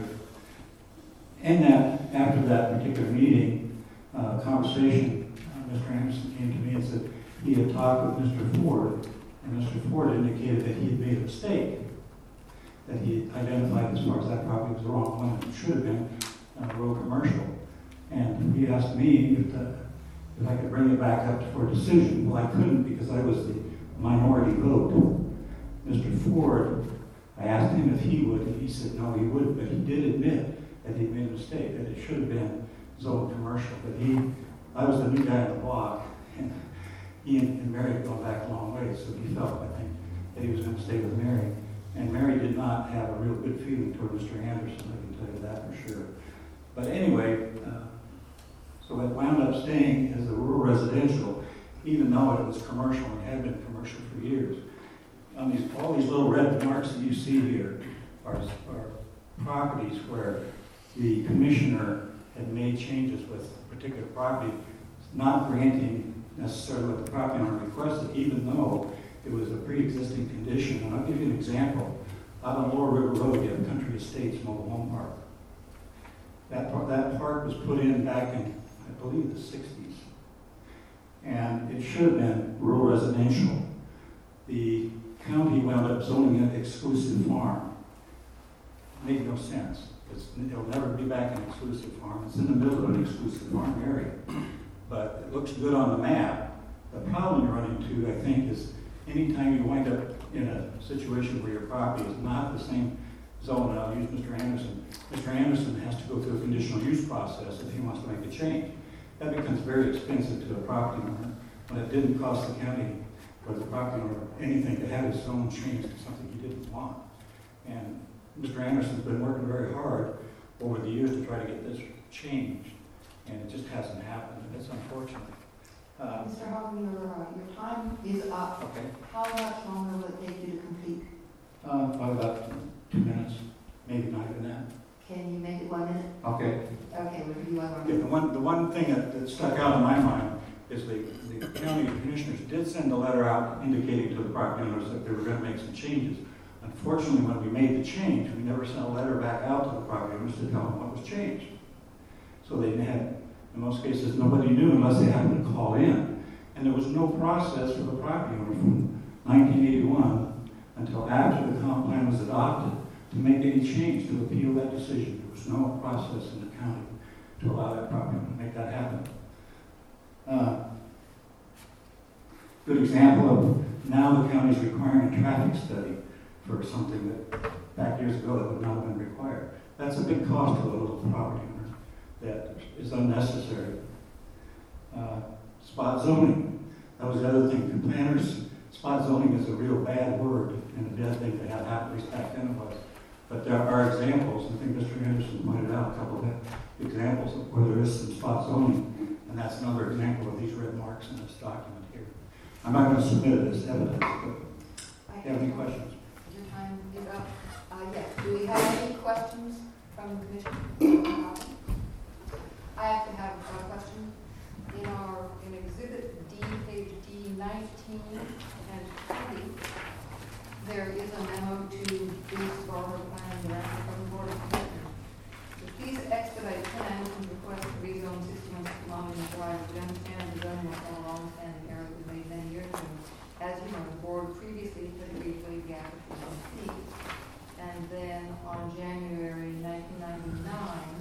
And that, after that particular meeting, uh, conversation, uh, Mister Anderson came to me and said he had talked with Mister Ford, and Mister Ford indicated that he had made a mistake, that he identified as far as that property was the wrong one. It should have been uh, rural commercial. And he asked me if, the, if I could bring it back up for a decision. Well, I couldn't because I was the minority vote. Mister Ford, I asked him if he would, and he said no, he wouldn't, but he did admit that he made a mistake, that it should have been zoned commercial. But he, I was the new guy on the block, and he and, and Mary had gone back a long way, so he felt, I think, that he was going to stay with Mary. And Mary did not have a real good feeling toward Mister Anderson, I can tell you that for sure. But anyway, uh, so it wound up staying as a rural residential, even though it was commercial and had been commercial for years. On these, all these little red marks that you see here are, are properties where the commissioner had made changes with a particular property, not granting necessarily what the property owner requested, even though it was a pre-existing condition. And I'll give you an example. Out on Lower River Road, you have Country Estates Mobile Home Park. That, par- that park was put in back in, I believe, the sixties. And it should have been rural residential. The county wound up zoning it exclusive farm. It made no sense. It's, it'll never be back an exclusive farm. It's in the middle of an exclusive farm area. But it looks good on the map. The problem you run into, I think, is anytime you wind up in a situation where your property is not the same zone, and I'll use Mister Anderson, Mister Anderson has to go through a conditional use process if he wants to make a change. That becomes very expensive to a property owner when it didn't cost the county or the property owner anything to have his zone changed to something he didn't want. And Mister Anderson's been working very hard over the years to try to get this changed, and it just hasn't happened. It's unfortunate. Uh, Mister Hogan, your, uh, your time is up. okay. How much longer will it take you to complete? Uh, probably about two minutes, maybe not even that. Can you make it one minute? Okay. Okay, we'll give you one more Yeah, the minute. one, the one thing that, that stuck out in my mind is the, the County Commissioners did send a letter out indicating to the property owners that they were going to make some changes. Unfortunately, when we made the change, we never sent a letter back out to the property owners to tell them what was changed. So they had, in most cases, nobody knew unless they happened to call in. And there was no process for the property owner from nineteen eighty-one until after the comp plan was adopted to make any change, to appeal that decision. There was no process in the county to allow that property owner to make that happen. Uh, good example of now the county is requiring a traffic study for something that back years ago that would not have been required. That's a big cost to a little property owner that is unnecessary. Uh, spot zoning, that was the other thing. The planners, spot zoning is a real bad word and a bad thing to have happen, at least back then it was. But there are examples, I think Mister Anderson pointed out a couple of examples of where there is some spot zoning, and that's another example of these red marks in this document here. I'm not going to submit it as evidence, but do you have any questions? Is your time is up? Uh, yes. Do we have any questions from the commission? I actually have a question. In our, in Exhibit D, page D nineteen and twenty, there is a memo to Bruce Barber, Planning Director from the Board of Commissioners. So please expedite Ken Anderson's request to rezone sixty-one Monument Drive. We understand the zoning was a long-standing error that was made many years ago. As you know, the board previously had agreed to waive the application fee. And then on January nineteen ninety-nine,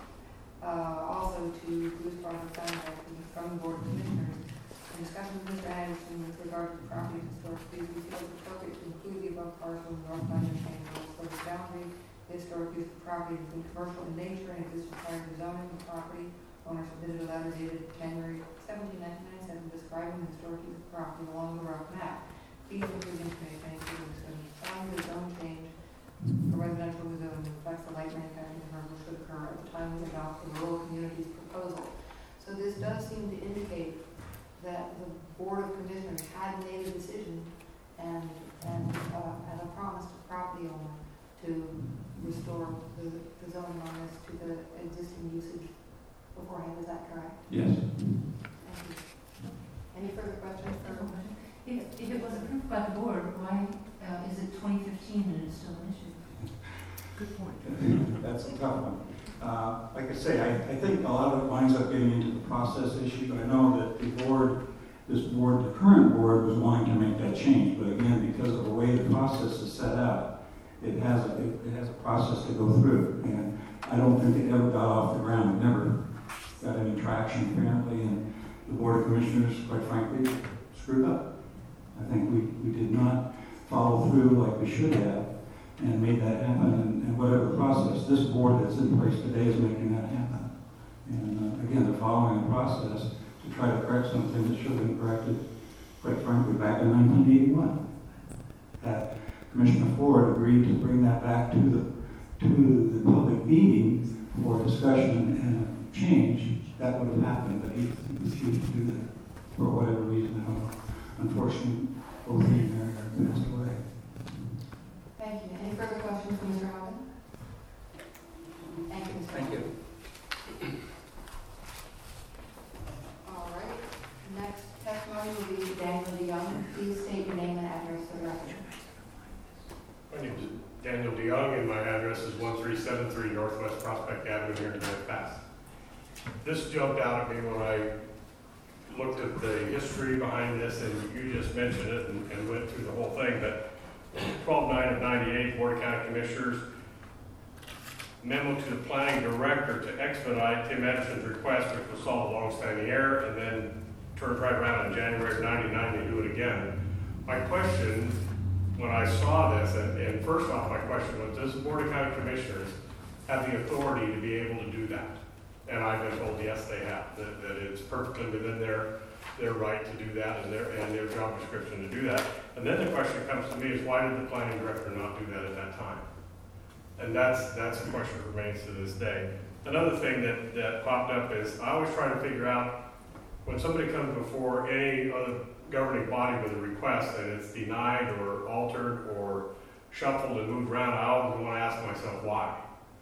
uh, also to Bruce Barber, Planning Director from the Board of Commissioners, in discussion with Mister Anderson with regard to property historic fees, we feel it's appropriate to include the above parcel in the North London Chain Rules for the boundary. Historic use of property has been commercial in nature and exists prior to zoning the property. Owner submitted a letter dated January seventeenth, nineteen ninety-seven, describing the historic use of property along the rough map. Please include information including the zone change for residential zoning reflects the light manufacturing commercial should occur at the time we adopt the rural communities proposal. So this does seem to indicate that the Board of Commissioners had made a decision and and uh, and a promise to property owner to restore the, the zoning on this to the existing usage beforehand. Is that correct? Yes. Thank you. Any further questions for If, if it was approved by the board, why uh, is it twenty fifteen and it's still an issue? Good point. That's a tough one. Uh, like I say, I, I think a lot of it winds up getting into the process issue, but I know that the board, this board, the current board was wanting to make that change, but again, because of the way the process is set out, it has a, it, it has a process to go through, and I don't think it ever got off the ground. It never got any traction, apparently, and the Board of Commissioners, quite frankly, screwed up. I think we, we did not follow through like we should have and made that happen, and, and whatever process, this board that's in place today is making that happen. And uh, again, they're following the process to try to correct something that should have been corrected, quite frankly, back in nineteen eighty-one. That Commissioner Ford agreed to bring that back to the to the public meeting for discussion and change. That would have happened, but he refused to do that for whatever reason. I don't know. Unfortunately, both he and Mary passed away. Thank you. Any further questions for Mister Hogan? Thank you, Mister Thank you. All right. Next testimony will be Daniel DeYoung. Please state your name and address for the record. My name is Daniel DeYoung, and my address is one three seven three Northwest Prospect Avenue here in North Pass. This jumped out at me when I looked at the history behind this, and you just mentioned it and, and went through the whole thing, but twelve nine of ninety-eight, Board of County Commissioners, memo to the planning director to expedite Tim Edison's request, which was solve a long-standing error, and then turned right around in January of ninety-nine to do it again. My question, when I saw this, and, and first off, my question was, does the Board of County Commissioners have the authority to be able to do that? And I've been told, yes, they have, that, that it's perfectly within their their right to do that and their and their job description to do that. And then the question comes to me is, why did the planning director not do that at that time? And that's that's a question that remains to this day. Another thing that, that popped up is I always try to figure out when somebody comes before any other governing body with a request and it's denied or altered or shuffled and moved around, I always want to ask myself why.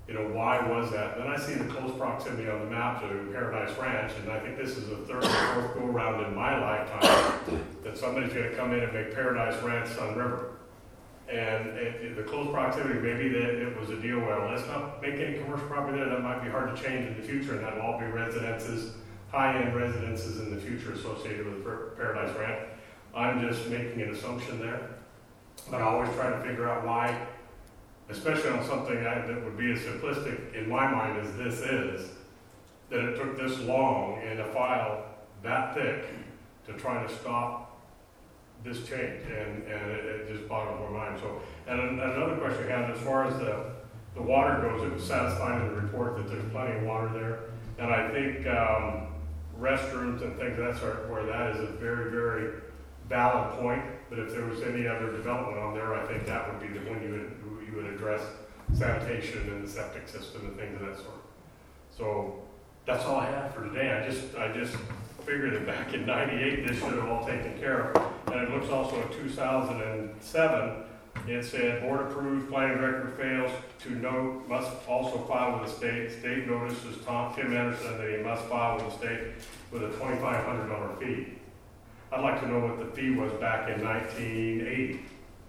You know, why was that? Then I see the close proximity on the map to Paradise Ranch, and I think this is the third or fourth go-around in my lifetime that somebody's gonna come in and make Paradise Ranch Sun River. And it, it, the close proximity, maybe that it was a deal where let's not make any commercial property there, that might be hard to change in the future, and that'll all be residences, high-end residences in the future associated with Paradise Ranch. I'm just making an assumption there. But I always try to figure out why, especially on something that, that would be as simplistic in my mind as this is, that it took this long in a file that thick to try to stop this change, and, and it, it just boggles my mind. So, and an, another question I have, as far as the, the water goes, it was satisfying in the report that there's plenty of water there, and I think um, restrooms and things of that sort, where that is a very, very valid point, but if there was any other development on there, I think that would be the one you would, you would address sanitation and the septic system and things of that sort. So that's all I have for today. I just, I just figured that back in ninety-eight, this should have all taken care of. And it looks also in two thousand seven, it said, board approved, planning director fails to note, must also file with the state. State notices Tom, Tim Anderson that he must file with the state with a twenty-five hundred dollar fee. I'd like to know what the fee was back in nineteen eighty.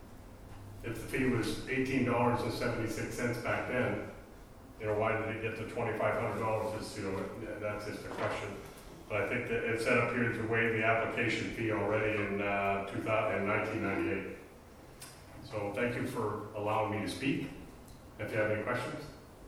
If the fee was eighteen dollars and seventy-six cents back then, you know, why did it get to twenty-five hundred dollars? Is, you know, that's just a question. But I think that it's set up here to waive the application fee already in uh, two thousand, in nineteen ninety-eight. So thank you for allowing me to speak. If you have any questions,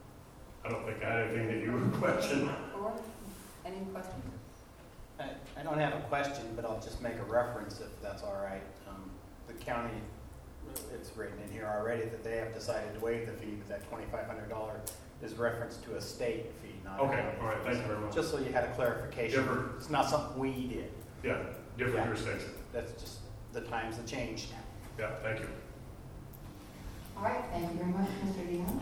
I don't think I had anything that you would question. Or any questions? I, I don't have a question, but I'll just make a reference if that's all right. Um, the county, it's written in here already that they have decided to waive the fee, but that twenty-five hundred dollars is reference to a state fee, not Okay, a county all right, fee. thank you very much. Just so you had a clarification. Different. It's not something we did. Yeah, different Yeah. jurisdiction. That's just the times have changed. Yeah, thank you. All right, thank you very much, Mister Dion.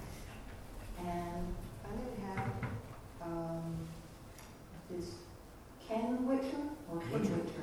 And finally we have, um, is Ken Witcher or Ken Witcher. Witcher?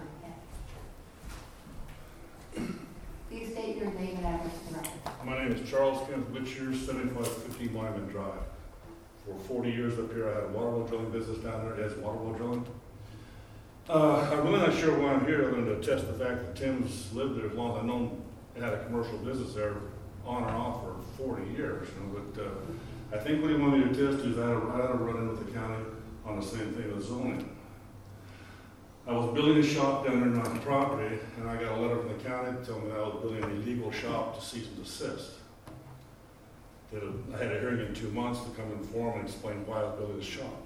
Ken. Please state your name and address for the record. My name is Charles Kenneth Witcher, seventy-five fifty Monument Drive. For forty years up here, I had a water well drilling business down there, as water well drilling. Uh, I'm really not sure why I'm here, other than to attest the fact that Tim's lived there as long as I've known and had a commercial business there on and off for forty years. You know, but uh, I think what he wanted me to attest to is I had a, I had a run-in with the county on the same thing with zoning. I was building a shop down there on the property, and I got a letter from the county telling me that I was building an illegal shop to cease and desist. That I had a hearing in two months to come inform and explain why I was building the shop.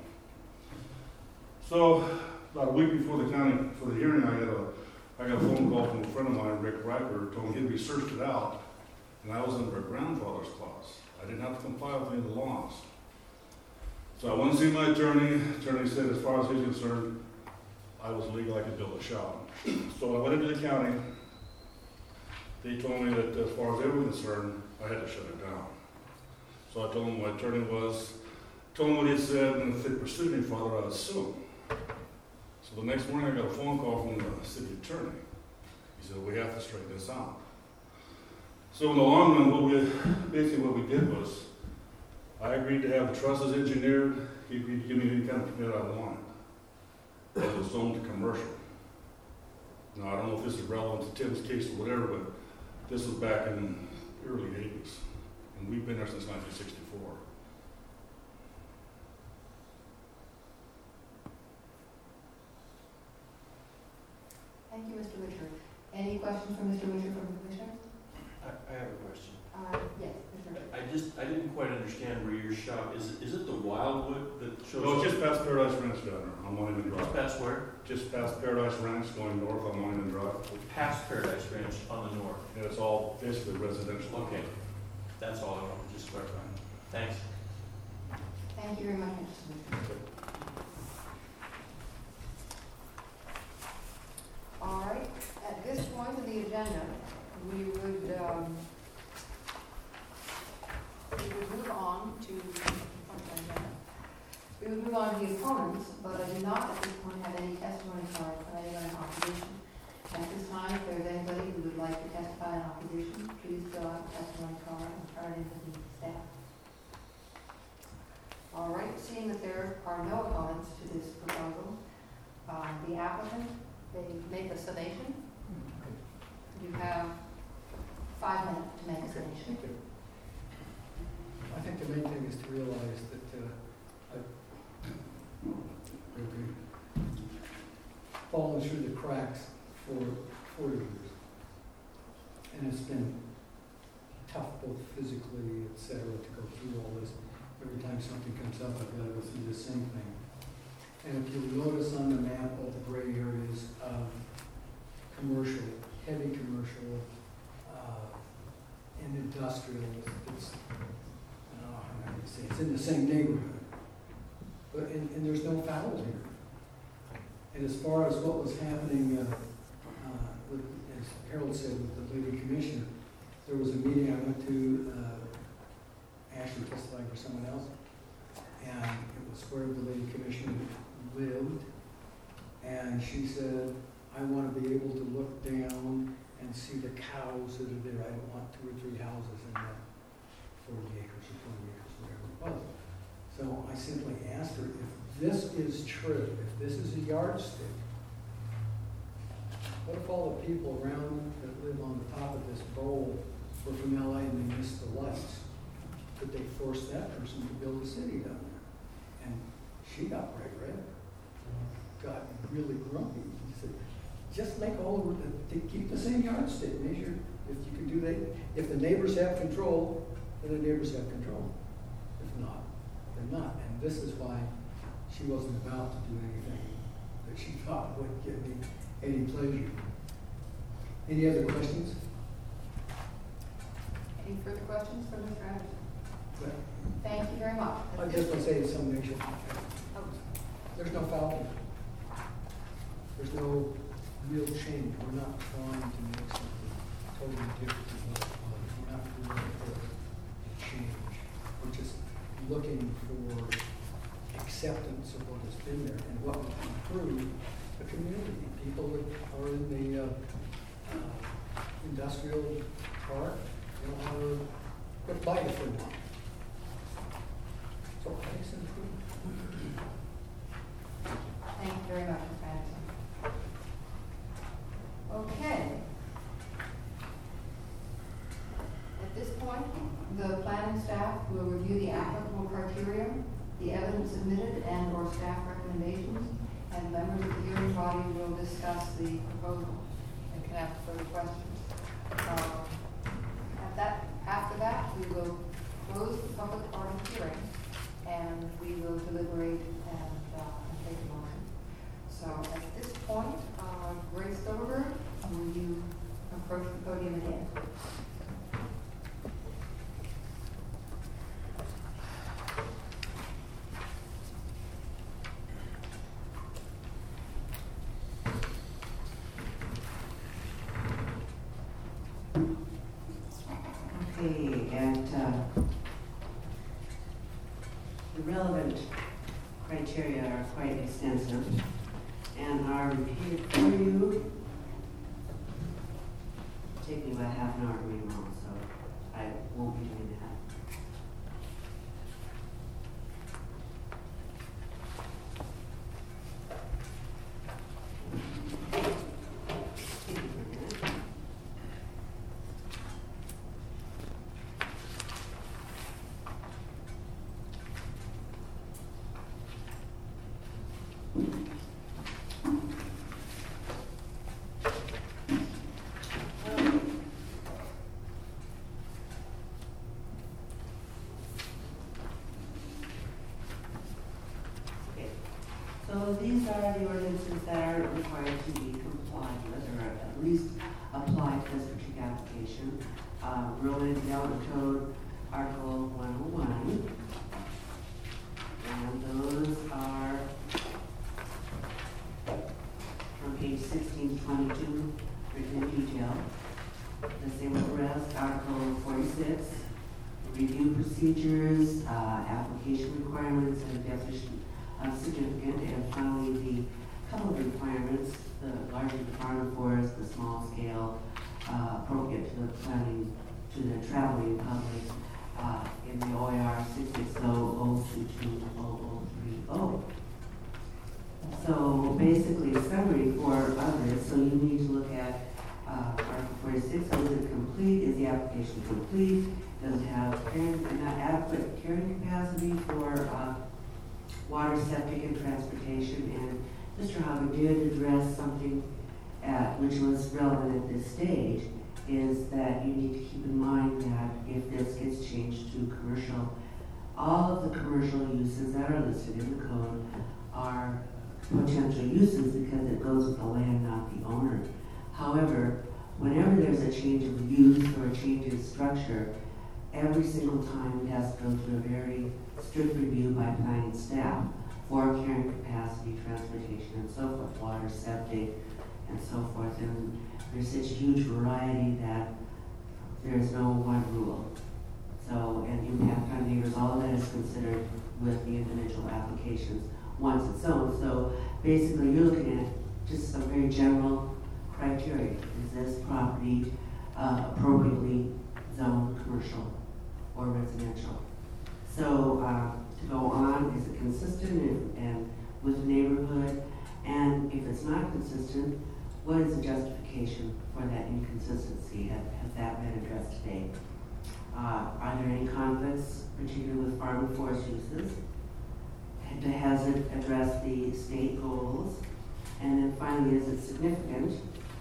So, about a week before the county, for the hearing, I got a, I got a phone call from a friend of mine, Rick Riker, told me he'd researched it out, and I was under a grandfather's clause. I didn't have to comply with any of the laws. So I went to see my attorney. Attorney said, as far as he's concerned, I was legal, I could build a shop. So I went into the county. They told me that as far as they were concerned, I had to shut it down. So I told him my attorney was, told him what he had said, and if they pursued me further, I would sue. So the next morning I got a phone call from the city attorney. He said, we have to straighten this out. So in the long run, what we, basically what we did was, I agreed to have the trusses engineered. He agreed to give me any kind of permit I wanted. It was zoned to commercial. Now, I don't know if this is relevant to Tim's case or whatever, but this was back in the early eighties, and we've been there since nineteen sixty-four. Thank you, Mister Witcher. Any questions from Mister Witcher from the commissioners? I, I have a question. Uh, yes, Mister Witcher. I just, I didn't quite understand where your shop, is, it- is it the Wildwood that shows? No, it's just past Paradise Ranch down there on Monument Just Drive. past where? Just past Paradise Ranch going north on Monument Drive. Past Paradise Ranch on the north. And it's all basically residential. Okay, that's all I wanted, just clarify. Thanks. Thank you very much, Mister Witcher. All right, at this point in the agenda, we would, um, we would move on to, we would move on to the opponents, but I do not at this point have any testimony cards from anyone in opposition. At this time, if there's anybody who would like to testify in opposition, please fill out the testimony card and turn it in to the staff. they make a summation. You have five minutes to make a summation. Thank you. I think the main thing is to realize that uh, I've okay, fallen through the cracks for four years. And it's been tough both physically, et cetera, to go through all this. Every time something comes up, I've got to go through the same thing. And if you'll notice on the map, all the gray areas of commercial, heavy commercial, uh, and industrial, it's, I don't know how to say, it's in the same neighborhood. But, and, and there's no fouls here. And as far as what was happening, uh, uh, with, as Harold said, with the lady commissioner, there was a meeting I went to, uh, Ashley testified for someone else, and it was where the lady commissioner lived, and she said, I want to be able to look down and see the cows that are there. I don't want two or three houses in that forty acres or twenty acres, whatever it was. So I simply asked her, if this is true, if this is a yardstick, what if all the people around that live on the top of this bowl were from L A and they missed the lights? Could they force that person to build a city down there? And she got bright red, got really grumpy. She said, just make all of it, to keep the same yardstick, measure, if you can do that. If the neighbors have control, then the neighbors have control. If not, they're not. And this is why she wasn't about to do anything that she thought would give me any pleasure. Any other questions? Any further questions for Mister Anderson? Well, Thank you very much. I just want to say in some nature, Oh, there's no foul. There's no real change. We're not trying to make something totally different than what it was. We're not looking for a change. We're just looking for acceptance of what has been there and what will improve the community. People that are in the uh, uh, industrial park, you know, how to quit fighting for one. So I guess improvement. thank you very much, Mister Anderson. Okay. At this point, the planning staff will review the applicable criteria, the evidence submitted and or staff recommendations, and members of the hearing body will discuss the proposal and can ask further questions. Uh, At that, after that, we will close the public part of the hearing, and we will deliberate and, uh, and take a motion. So at this point, uh, Grace Silverberg, will you approach the podium again? Okay, and uh, the relevant criteria are quite extensive and are repeated for you. It'll take me about half an hour to read them all, so I won't be doing that. So these are the ordinances that are required to be complied with, or at least apply to this particular application. Uh, Rural Development Code, Article one oh one. And those are from page sixteen twenty-two, written in detail. The same with the rest, Article forty-six, review procedures, uh, application requirements, and definition of significant, and finally the couple of requirements, the larger the farm forest, the small scale, uh, appropriate to the planning, to the traveling public, uh, in the O I R six six zero zero two two zero zero three zero. So basically, summary for others so you need to look at, uh, Article forty-six, is it complete, is the application complete? Does it have carrying, not adequate carrying capacity for, uh, water, septic, and transportation? And Mister Hogg did address something at, which was relevant at this stage, is that you need to keep in mind that if this gets changed to commercial, all of the commercial uses that are listed in the code are potential uses because it goes with the land, not the owner. However, whenever there's a change of use or a change in structure, every single time it has to go through a very strict review by planning staff for carrying capacity, transportation, and so forth, water, septic, and so forth. And there's such a huge variety that there's no one rule. So, and impact on neighbors, all of that is considered with the individual applications once it's zoned. So basically, you're looking at just some very general criteria. Is this property uh, appropriately zoned commercial or residential? So uh, to go on, is it consistent and, and with the neighborhood? And if it's not consistent, what is the justification for that inconsistency? Has, has that been addressed today? Uh, are there any conflicts, particularly with farm and forest uses? And has it addressed the state goals? And then finally, is it significant?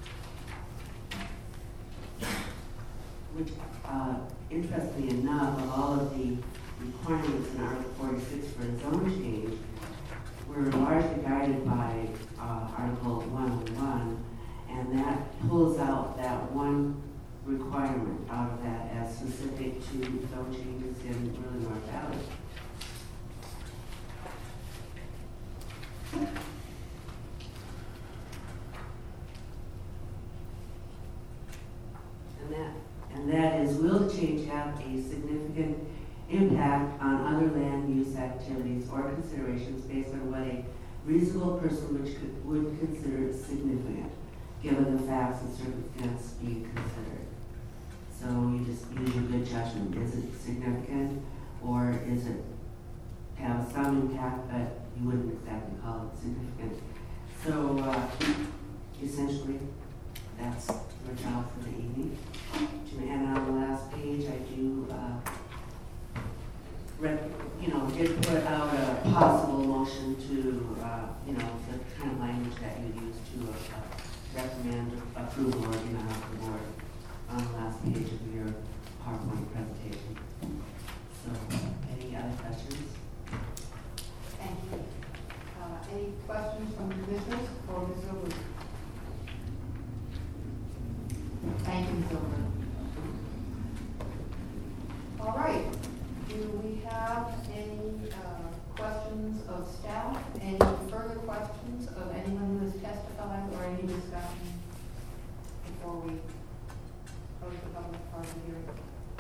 Which, uh, interestingly enough, of all of the requirements in Article forty-six for a zone change, we're largely guided by uh, Article one oh one, and that pulls out that one requirement out of that as specific to zone changes in Really North Valley. And that, and that is, will the change have a significant impact on other land use activities or considerations based on what a reasonable person which could, would consider significant, given the facts and circumstances being considered? So you just use your good judgment. Is it significant, or is it have some impact, but you wouldn't exactly call it significant? So uh, essentially, that's your job for the evening. And on the last page, I do, uh, rec- you know, did put out a possible motion to, uh, you know, the kind of language that you use to uh, recommend approval or deny the board on the last page of your PowerPoint presentation. So, any other questions? Thank you. Uh, any questions from the commissioners for Miz Silver? Thank you, Miz Silver. All right. Do we have any uh, questions of staff? Any further questions of anyone who has testified or any discussion before we close the public part of the hearing?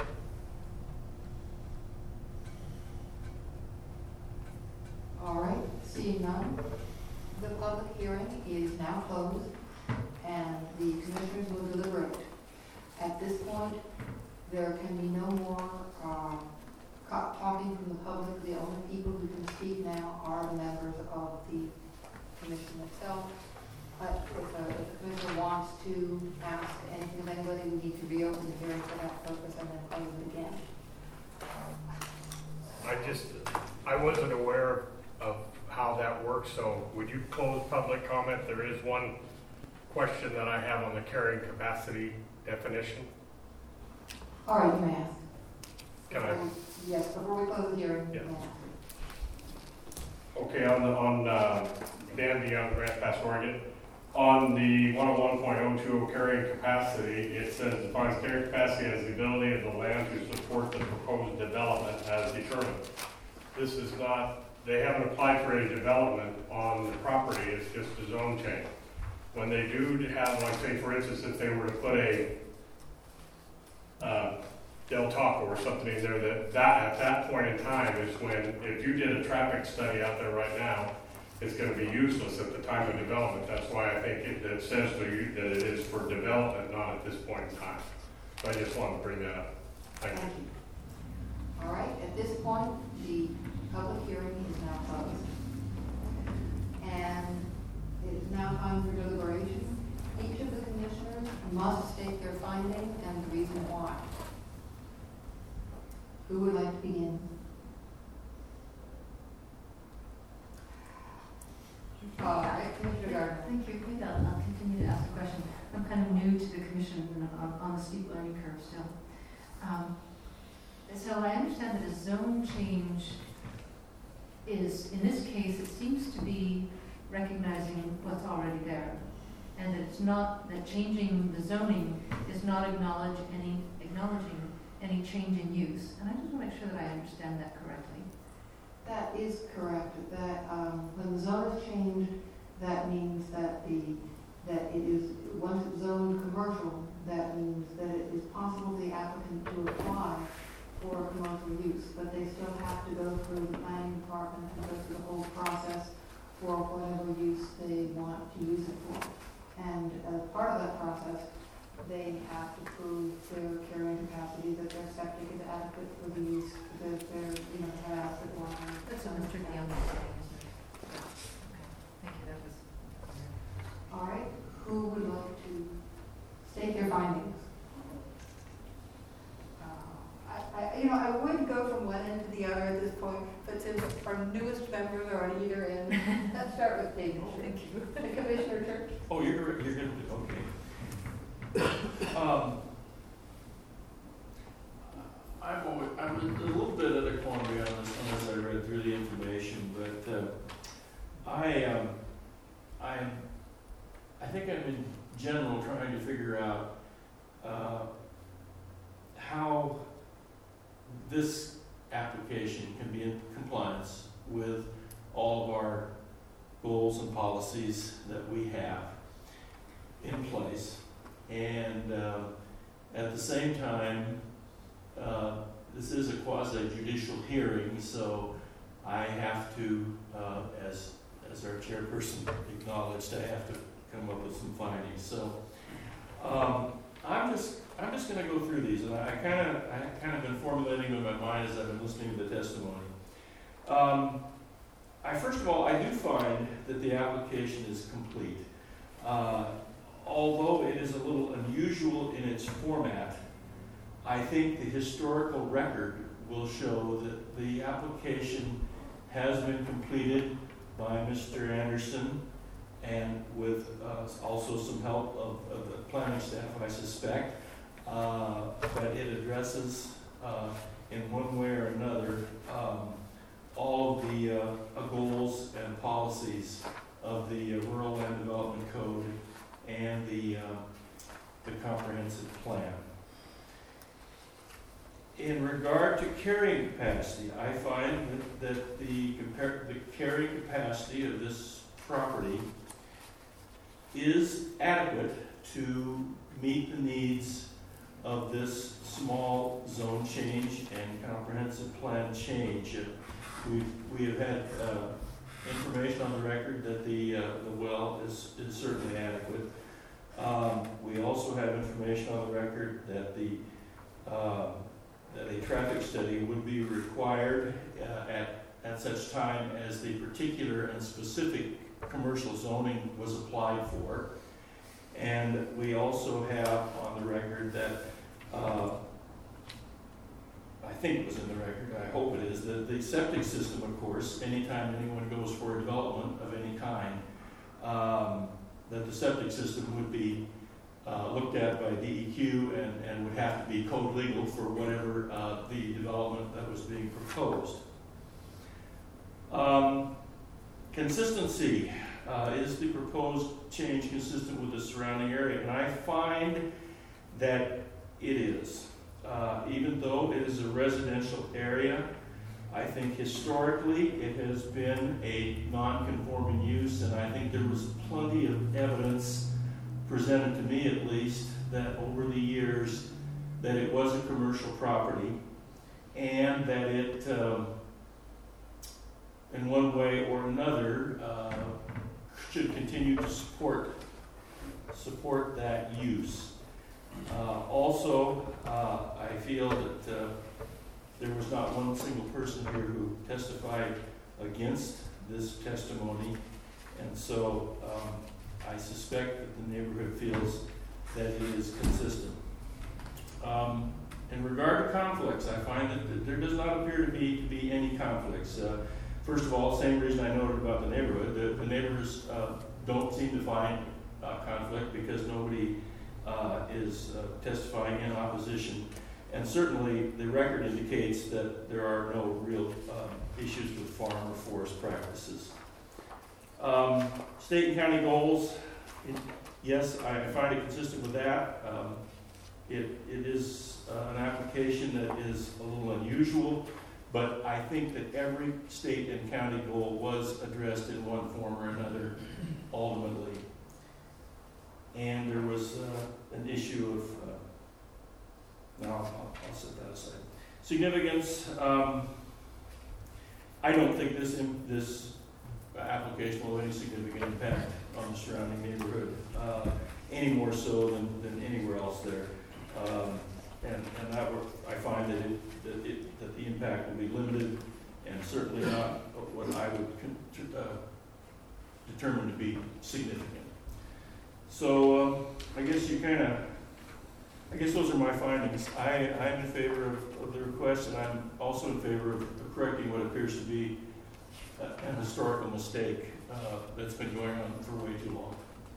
All right, seeing none, the public hearing is now closed and the commissioners will deliberate. At this point, there can be no more uh, talking from the public. The only people who can speak now are the members of the commission itself. But if, uh, if the commissioner wants to ask anything of anybody, we need to reopen the hearing for that purpose and then close it again. I just, I wasn't aware of how that works, so would you close public comment? There is one question that I have on the carrying capacity definition. All right, you may ask. Can I? Yes, before we close the hearing, Yeah. you may ask. Okay, on the, on, uh, Dan DeYoung, Grants Pass, Oregon. On the one oh one point oh two carrying capacity, it says defines carrying capacity as the ability of the land to support the proposed development as determined. This is not, they haven't applied for any development on the property, it's just a zone change. When they do have, like say for instance, if they were to put a uh, Del Taco or something in there, that, that at that point in time is when, if you did a traffic study out there right now, it's going to be useless at the time of development. That's why I think it, it says to you that it is for development, not at this point in time. So I just wanted to bring that up. Thank you. Thank you. All right, at this point, the public hearing is now closed. And it is now time for deliberation. must state their finding and the reason why. Who would like to begin? Uh, Commissioner Gardner. Thank you. Maybe I'll, I'll continue to ask a question. I'm kind of new to the commission and I'm on the steep learning curve still. Um, so I understand that a zone change is, in this case, it seems to be recognizing what's already there. And that it's not, that changing the zoning is not acknowledge any, acknowledging any change in use. And I just want to make sure that I understand that correctly. That is correct, that um, when the zone is changed, that means that the, that it is, once it's zoned commercial, that means that it is possible for the applicant to apply for commercial use, but they still have to go through the planning department and go through the whole process for whatever use they want to use it for. And as part of that process, they have to prove their carrying capacity, that their septic is adequate for the use, that they're, you know, have adequate water. That's what Mister Young was saying, isn't it? Yeah. Okay. Thank you. That was. All right, who would like to state their findings? Uh, I, I, you know, I would go from one end to the other at this point, but since our newest members are on either end, let's start with David. Thank you. Commissioner Church. Oh, you're, you're gonna, okay. Um, I've always, I'm a little bit at a quandary on this one as I read through the information, but uh, I, um, I, I think I'm in general trying to figure out uh, how this application can be in compliance with all of our goals and policies that we have in place. And uh, at the same time, uh, this is a quasi-judicial hearing, so I have to, uh, as as our chairperson acknowledged, I have to come up with some findings. So um, I'm just I'm just going to go through these, and I kind of I kind of been formulating them in my mind as I've been listening to the testimony. Um, I first of all, I do find that the application is complete. Uh, Although it is a little unusual in its format, I think the historical record will show that the application has been completed by Mister Anderson and with uh, also some help of, of the planning staff, I suspect. Uh, but it addresses uh, in one way or another um, all of the uh, goals and policies of the uh, Rural Land Development Code and the, uh, the comprehensive plan. In regard to carrying capacity, I find that, that the, compar- the carrying capacity of this property is adequate to meet the needs of this small zone change and comprehensive plan change. We, we have had uh, information on the record that the uh, the well is, is certainly adequate. Um, we also have information on the record that the uh, that a traffic study would be required uh, at at such time as the particular and specific commercial zoning was applied for. And we also have on the record that uh, I think it was in the record, I hope it is, that the septic system, of course, anytime anyone goes for a development of any kind, um, that the septic system would be uh, looked at by D E Q and, and would have to be code legal for whatever uh, the development that was being proposed. Um, consistency. Uh, is the proposed change consistent with the surrounding area? And I find that it is. Uh, even though it is a residential area, I think historically it has been a non-conforming use, and I think there was plenty of evidence presented to me at least that over the years that it was a commercial property and that it, um, in one way or another, uh, should continue to support support that use. Uh, also, uh, I feel that uh, there was not one single person here who testified against this testimony, and so um, I suspect that the neighborhood feels that it is consistent. Um, in regard to conflicts, I find that th- there does not appear to be, to be any conflicts. Uh, first of all, same reason I noted about the neighborhood, the, the neighbors uh, don't seem to find uh, conflict because nobody uh, is uh, testifying in opposition. And certainly the record indicates that there are no real uh, issues with farm or forest practices. Um, state and county goals, it, yes, I find it consistent with that. Um, it, it is uh, an application that is a little unusual, but I think that every state and county goal was addressed in one form or another ultimately. And there was uh, an issue of, uh, no, I'll, I'll set that aside. Significance, um, I don't think this, this application will have any significant impact on the surrounding neighborhood, uh, any more so than, than anywhere else there. Um, and and that were, I find that, it, that, it, that the impact will be limited and certainly not what I would con- uh, determine to be significant. So um, I guess you kind of, I guess those are my findings. I, I'm in favor of, of the request, and I'm also in favor of, of correcting what appears to be a, an historical mistake uh, that's been going on for way too long.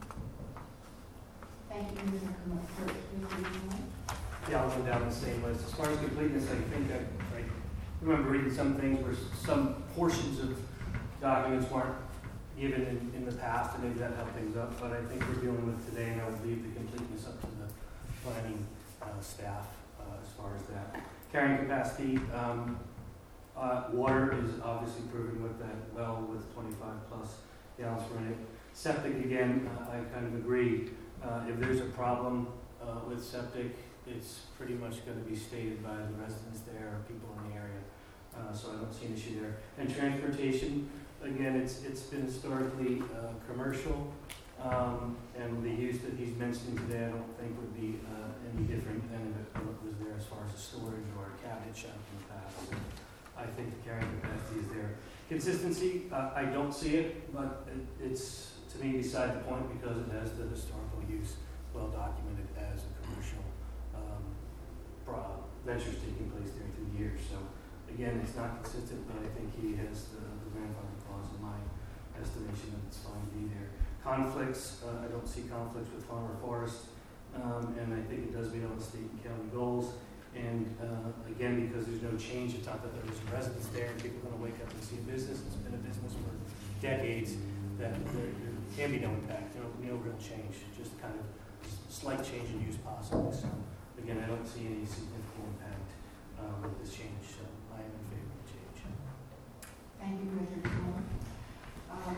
Thank you, Mister Clement. Yeah, I'll go down the same list. As far as completeness, I think I, I remember reading some things where some portions of documents weren't given in, in the past, and maybe that helped things up. But I think we're dealing with today, and I would leave the completeness up to the planning uh, staff uh, as far as that. Carrying capacity, um, uh, water is obviously proven with that well with twenty-five plus gallons per minute. Septic, again, uh, I kind of agree. Uh, if there's a problem uh, with septic, it's pretty much going to be stated by the residents there or people in the area. Uh, so I don't see an issue there. And transportation, again, it's it's been historically uh, commercial, um, and the use that he's mentioning today I don't think would be uh, any different than if it was there as far as a storage or a cabinet shop in the past. So I think the carrying capacity is there. Consistency, uh, I don't see it, but it, it's to me beside the point because it has the historical use well documented as a commercial um, pro- ventures taking place there through the years. So again, it's not consistent, but I think he has the, the grandfather clause in my estimation that it's fine to be there. Conflicts, uh, I don't see conflicts with farm or forest, um, and I think it does meet all the state and county goals. And uh, again, because there's no change, it's not that there's residents there and people are going to wake up and see a business. It's been a business for decades. That there, there can be no impact, no, no real change, just kind of slight change in use possibly. So again, I don't see any significant impact uh, with this change. So I am in favor of the change. Thank you, Commissioner Clement. Um,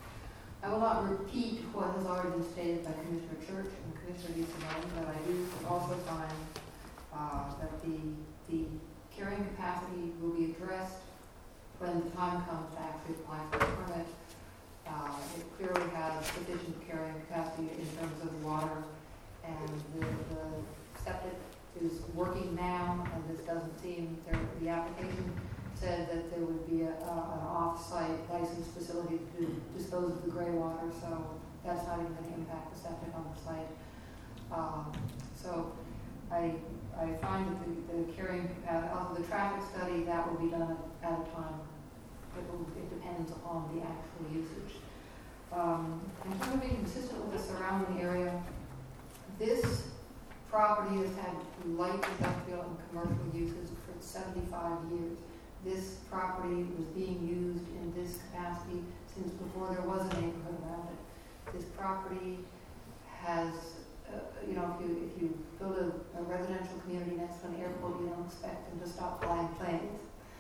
I will not repeat what has already been stated by Commissioner Church and Commissioner Easton, but I do also find uh, that the the carrying capacity will be addressed when the time comes to actually apply for a permit. Uh, it clearly has sufficient carrying capacity in terms of water, and the, the septic is working now, and this doesn't seem, there, the application said that there would be a, a, an off-site licensed facility to dispose of the gray water, so that's not even going to impact the septic on the site. Um, so I, I find that the, the carrying capacity, also the traffic study, that will be done at, at a time. It, will, it depends on the actual usage. Um, in terms of being consistent with the surrounding area, this property has had light industrial and commercial uses for seventy-five years. This property was being used in this capacity since before there was a neighborhood around it. This property has, uh, you know, if you if you build a, a residential community next to an airport, you don't expect them to stop flying planes.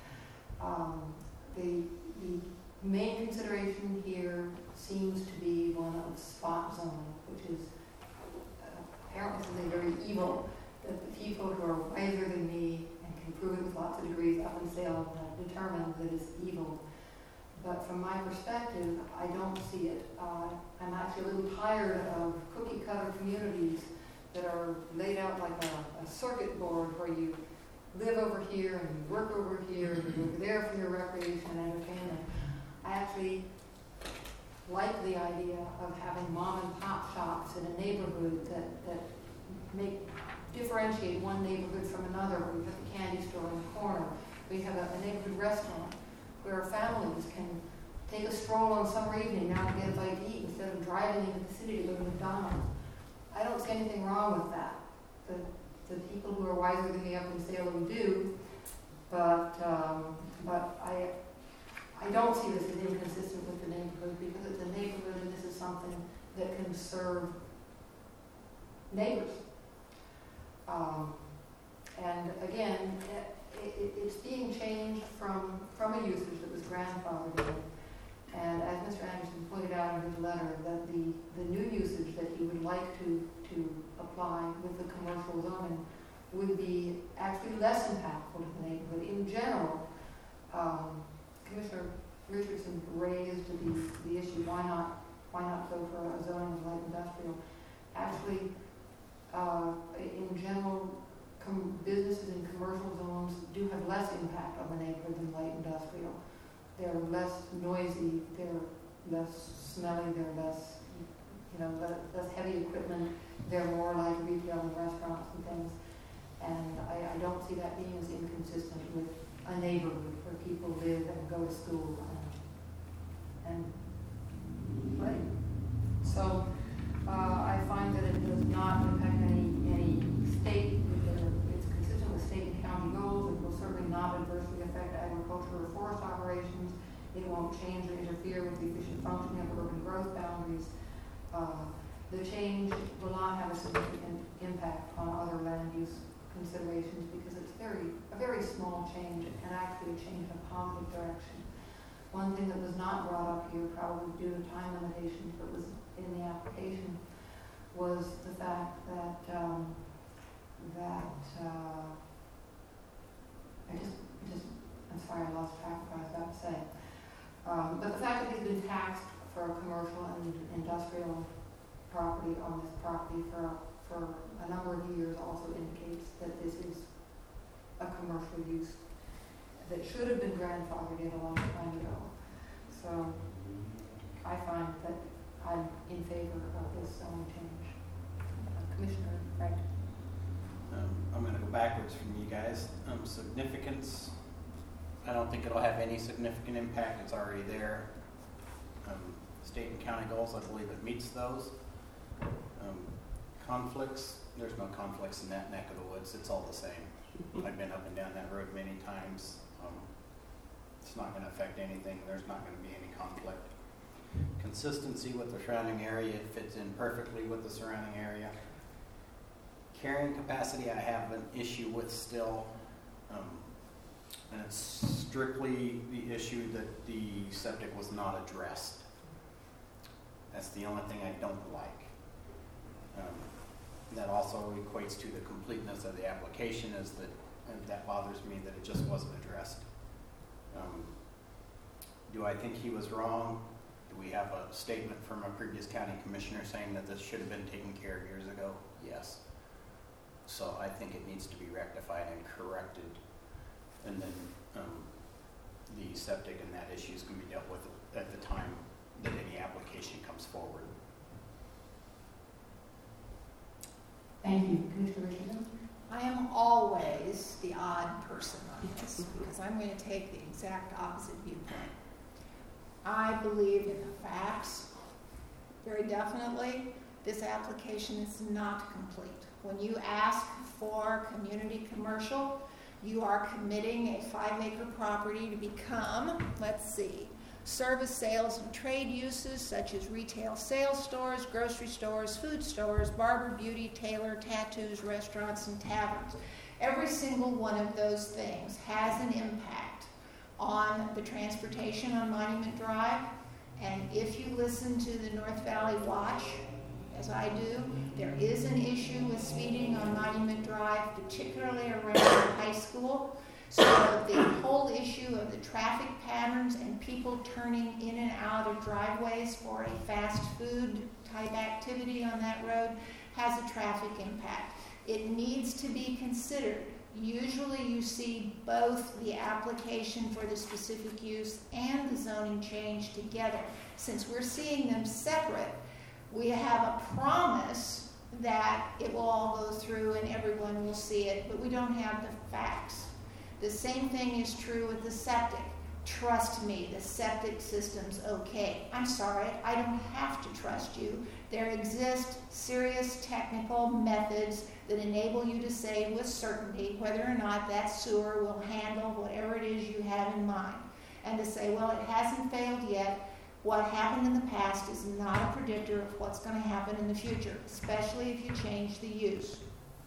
Um, the the main consideration here seems to be one of spot zoning, which is uh, apparently something very evil that the people who are wiser than me and can prove it with lots of degrees up in Salem have determined that it's evil. But from my perspective, I don't see it. Uh, I'm actually a little tired of cookie cutter communities that are laid out like a, a circuit board where you live over here and you work over here and you're over there for your recreation and entertainment. I actually like the idea of having mom and pop shops in a neighborhood that, that make, differentiate one neighborhood from another. We have the candy store in the corner. We have a, a neighborhood restaurant where families can take a stroll on summer evening now to get a bite to eat instead of driving into the city to go to McDonald's. I don't see anything wrong with that. The, the people who are wiser than me up in Salem do, but um, but I I don't see this as inconsistent with the neighborhood because it's a neighborhood and this is something that can serve neighbors. Um, and again, it, it, it's being changed from from a usage that was grandfathered in. And as Mister Anderson pointed out in his letter, that the, the new usage that he would like to, to apply with the commercial zoning would be actually less impactful to the neighborhood. In general, um, Commissioner Richardson raised the, the issue, why not why not go for a zoning of light industrial? Actually, uh, in general, com- businesses in commercial zones do have less impact on the neighborhood than light industrial. They're less noisy, they're less smelly, they're less, you know, less, less heavy equipment. They're more like retail and restaurants and things. And I, I don't see that being as inconsistent with a neighborhood where people live and go to school and, and right. So uh, I find that it does not impact any any state. It's consistent with state and county goals. It will certainly not adversely affect agricultural or forest operations. It won't change or interfere with the efficient functioning of urban growth boundaries. Uh, the change will not have a significant impact on other land use considerations because it's very a very small change and actually a change in a positive direction. One thing that was not brought up here, probably due to time limitations, but was in the application, was the fact that um, that uh, I just just I'm sorry I lost track of what I was about to say. Um, but the fact that he's been taxed for a commercial and industrial property on this property for for a number of years also indicates that this is a commercial use that should have been grandfathered in a long time ago. So I find that I'm in favor of this zone change. Uh, Commissioner Wright. Um, I'm going to go backwards from you guys. Um, significance, I don't think it'll have any significant impact. It's already there. Um, state and county goals, I believe it meets those. Um, conflicts, there's no conflicts in that neck of the woods. It's all the same. I've been up and down that road many times. Um, it's not going to affect anything. There's not going to be any conflict. Consistency with the surrounding area, it fits in perfectly with the surrounding area. Carrying capacity, I have an issue with still. Um, and it's strictly the issue that the septic was not addressed. That's the only thing I don't like. Um, that also equates to the completeness of the application, is that, and that bothers me that it just wasn't addressed. Um, do I think he was wrong? Do we have a statement from a previous county commissioner saying that this should have been taken care of years ago? Yes. So I think it needs to be rectified and corrected, and then um, the septic and that issue is going to be dealt with at the time that any application comes forward. Thank you. Commissioner Richardson? I am always the odd person on this because I'm going to take the exact opposite viewpoint. I believe in the facts, very definitely. This application is not complete. When you ask for community commercial, you are committing a five-acre property to become, let's see, service, sales, and trade uses such as retail sales stores, grocery stores, food stores, barber, beauty, tailor, tattoos, restaurants, and taverns. Every single one of those things has an impact on the transportation on Monument Drive. And if you listen to the North Valley Watch, as I do, there is an issue with speeding on Monument Drive, particularly around the high school. So the whole issue of the traffic patterns and people turning in and out of driveways for a fast food type activity on that road has a traffic impact. It needs to be considered. Usually you see both the application for the specific use and the zoning change together. Since we're seeing them separate, we have a promise that it will all go through and everyone will see it, but we don't have the facts. The same thing is true with the septic. Trust me, the septic system's okay. I'm sorry, I don't have to trust you. There exist serious technical methods that enable you to say with certainty whether or not that sewer will handle whatever it is you have in mind. And to say, well, it hasn't failed yet. What happened in the past is not a predictor of what's going to happen in the future, especially if you change the use.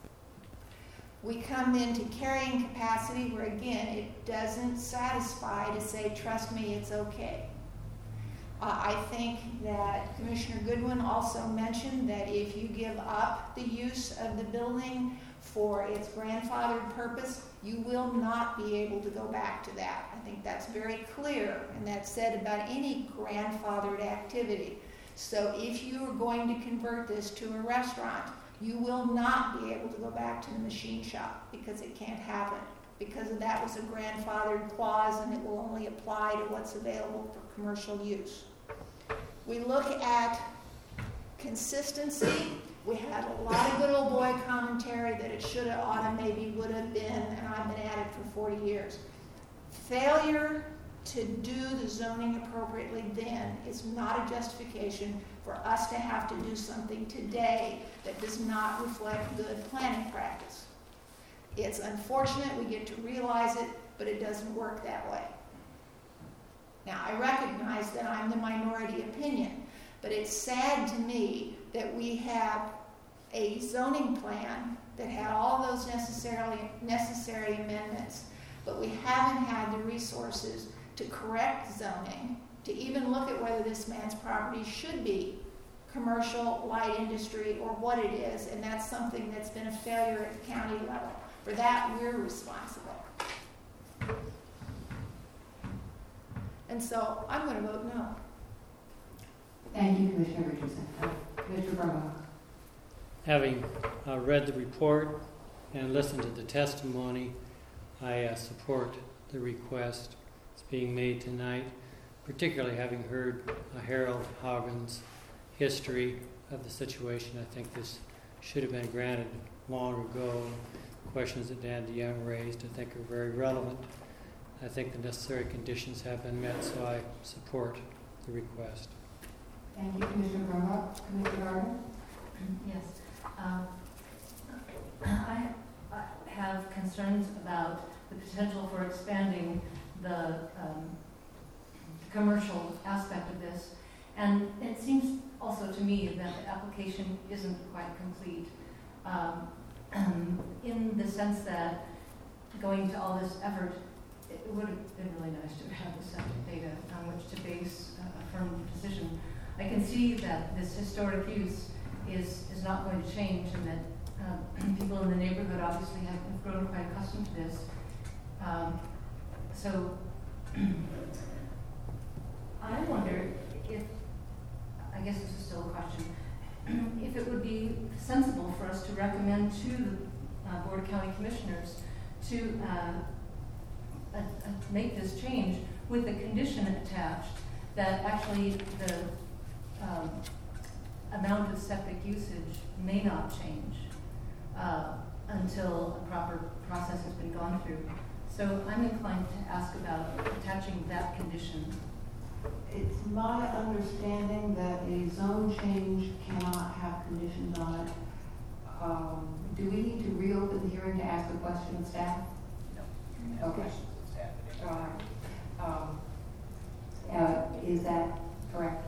We come into carrying capacity where, again, it doesn't satisfy to say, trust me, it's okay. Uh, I think that Commissioner Goodwin also mentioned that if you give up the use of the building for its grandfathered purpose, you will not be able to go back to that. I think that's very clear, and that's said about any grandfathered activity. So if you are going to convert this to a restaurant, you will not be able to go back to the machine shop because it can't happen. Because that was a grandfathered clause and it will only apply to what's available for commercial use. We look at consistency. We had a lot of good old boy commentary that it should have, ought to, maybe would have been, and I've been at it for forty years. Failure to do the zoning appropriately then is not a justification for us to have to do something today that does not reflect good planning practice. It's unfortunate we get to realize it, but it doesn't work that way. Now, I recognize that I'm the minority opinion, but it's sad to me that we have a zoning plan that had all those necessarily necessary amendments, but we haven't had the resources to correct zoning, to even look at whether this man's property should be commercial, light industry, or what it is, and that's something that's been a failure at the county level. For that, we're responsible. And so I'm going to vote no. Thank you, Commissioner Richardson. Commissioner Brumbaugh. Having uh, read the report and listened to the testimony, I uh, support the request that's being made tonight, particularly having heard uh, Harold Haugen's history of the situation. I think this should have been granted long ago. Questions that Dan DeYoung raised, I think, are very relevant. I think the necessary conditions have been met, so I support the request. Thank you, Commissioner Brumbaugh. Commissioner Gardner? Yes. Um, I, I have concerns about the potential for expanding the um, commercial aspect of this. And it seems also to me that the application isn't quite complete um, in the sense that going to all this effort, it would have been really nice to have the septic data on which to base a firm decision. I can see that this historic use is, is not going to change, and that uh, people in the neighborhood obviously have grown quite accustomed to this. Um, so I wonder if, I guess this is still a question, if it would be sensible for us to recommend to the uh, Board of County Commissioners to uh, uh, uh, make this change with the condition attached that actually the um, amount of septic usage may not change uh, until a proper process has been gone through. So I'm inclined to ask about attaching that condition. It's my understanding that a zone change cannot have conditions on it. Um, do we need to reopen the hearing to ask a question of staff? No. Okay. All right. Um, uh, is that correct?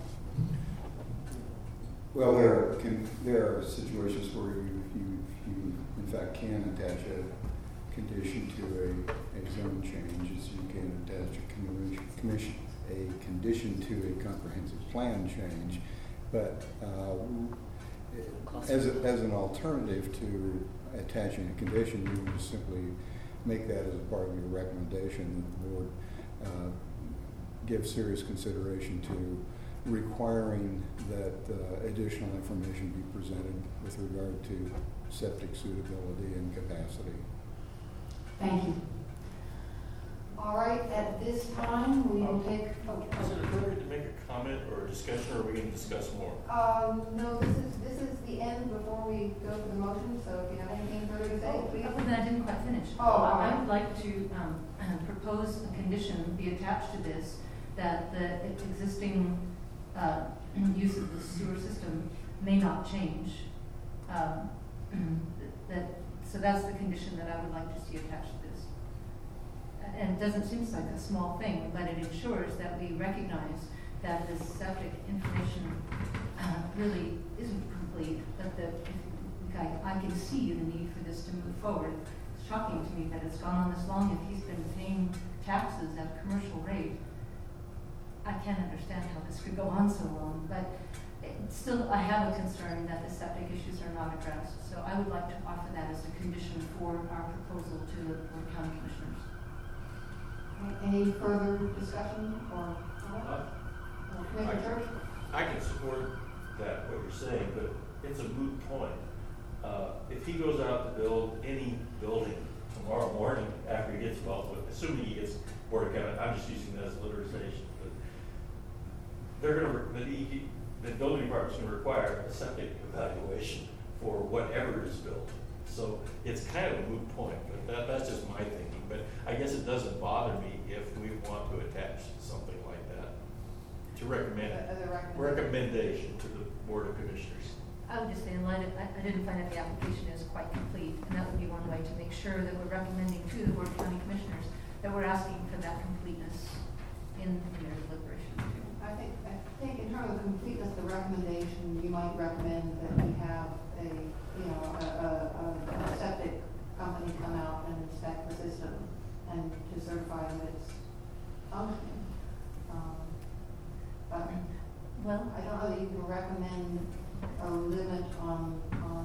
Well, there can, there are situations where you, you, you in fact can attach a condition to a, a zone change, as you can attach a commission, commission a condition to a comprehensive plan change, but uh, as, a, as an alternative to attaching a condition, you would just simply make that as a part of your recommendation that the board uh, give serious consideration to requiring that uh, additional information be presented with regard to septic suitability and capacity. Thank you. All right, at this time, we will take... Oh, Is it appropriate to make a comment or a discussion, or are we going to discuss more? Um, no, this is, this is the end before we go to the motion, so if you have anything further to say, Oh, please. well, then I didn't quite finish. Oh, all I right. would like to um, propose a condition be attached to this, that the existing uh, use of the sewer system may not change. Um, that, so that's the condition that I would like to see attached to this. And it doesn't seem like a small thing, but it ensures that we recognize that this septic information uh, really isn't complete, but that if, I, I can see the need for this to move forward. It's shocking to me that it's gone on this long. If he's been paying taxes at a commercial rate, I can't understand how this could go on so long. But it, still, I have a concern that the septic issues are not addressed. So I would like to offer that as a condition for our proposal to the Board of County Commissioners. Any further discussion or? Uh, Commissioner Church? I can support that, what you're saying, but it's a moot point. Uh, if he goes out to build any building tomorrow morning after he gets, well, assuming he gets Board of County, I'm just using that as literization, but they're gonna, the, the, the building department's gonna require a septic evaluation for whatever is built. So it's kind of a moot point, but that, that's just my thinking. But I guess it doesn't bother me if we want to attach something like that to recommend, As a recommendation. recommendation to the Board of Commissioners. I would just say in light of, I, I didn't find that the application is quite complete, and that would be one way to make sure that we're recommending to the Board of County Commissioners that we're asking for that completeness in, in their deliberations too. I think, I think in terms of completeness, the recommendation, you might recommend that we have a, you know, a, a, a a septic company come out and inspect the system and to certify that it's functioning. Um, But Well, I don't know that you can recommend a limit on, on,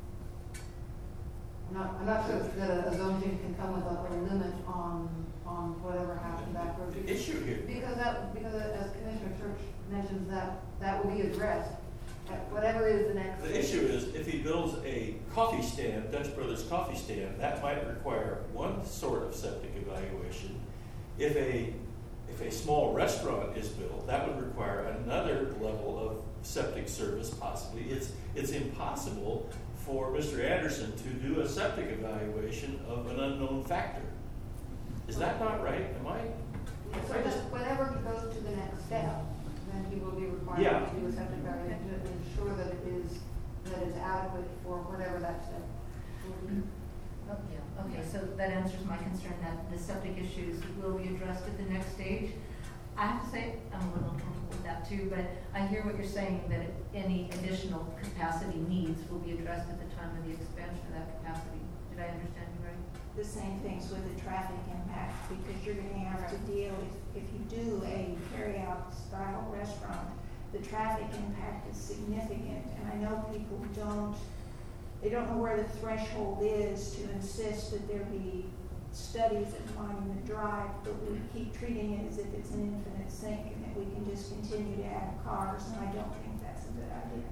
I'm not, I'm not sure that a zone change can come with a, a limit on, on whatever happens afterwards. The issue here, Because that, because as Commissioner Church mentions, that, that will be addressed at whatever is the next. the issue is if he builds a coffee stand, Dutch Brothers coffee stand, that might require one sort of septic evaluation. If a If a small restaurant is built, that would require another level of septic service possibly. It's, it's impossible for Mister Anderson to do a septic evaluation of an unknown factor. Is that not right? Am I? So I just, that whenever he goes to the next step, then he will be required Yeah. to do a septic evaluation to ensure that it is, that it's adequate for whatever that step will be. Oh, yeah, okay, so that answers my concern that the septic issues will be addressed at the next stage. I have to say, I'm a little uncomfortable with that too, but I hear what you're saying, that any additional capacity needs will be addressed at the time of the expansion of that capacity. Did I understand you right? The same things with the traffic impact, because you're gonna have to deal, if, if you do a carry-out style restaurant, the traffic impact is significant, and I know people don't, they don't know where the threshold is to insist that there be studies at Monument Drive, but we keep treating it as if it's an infinite sink and that we can just continue to add cars, and I don't think that's a good idea.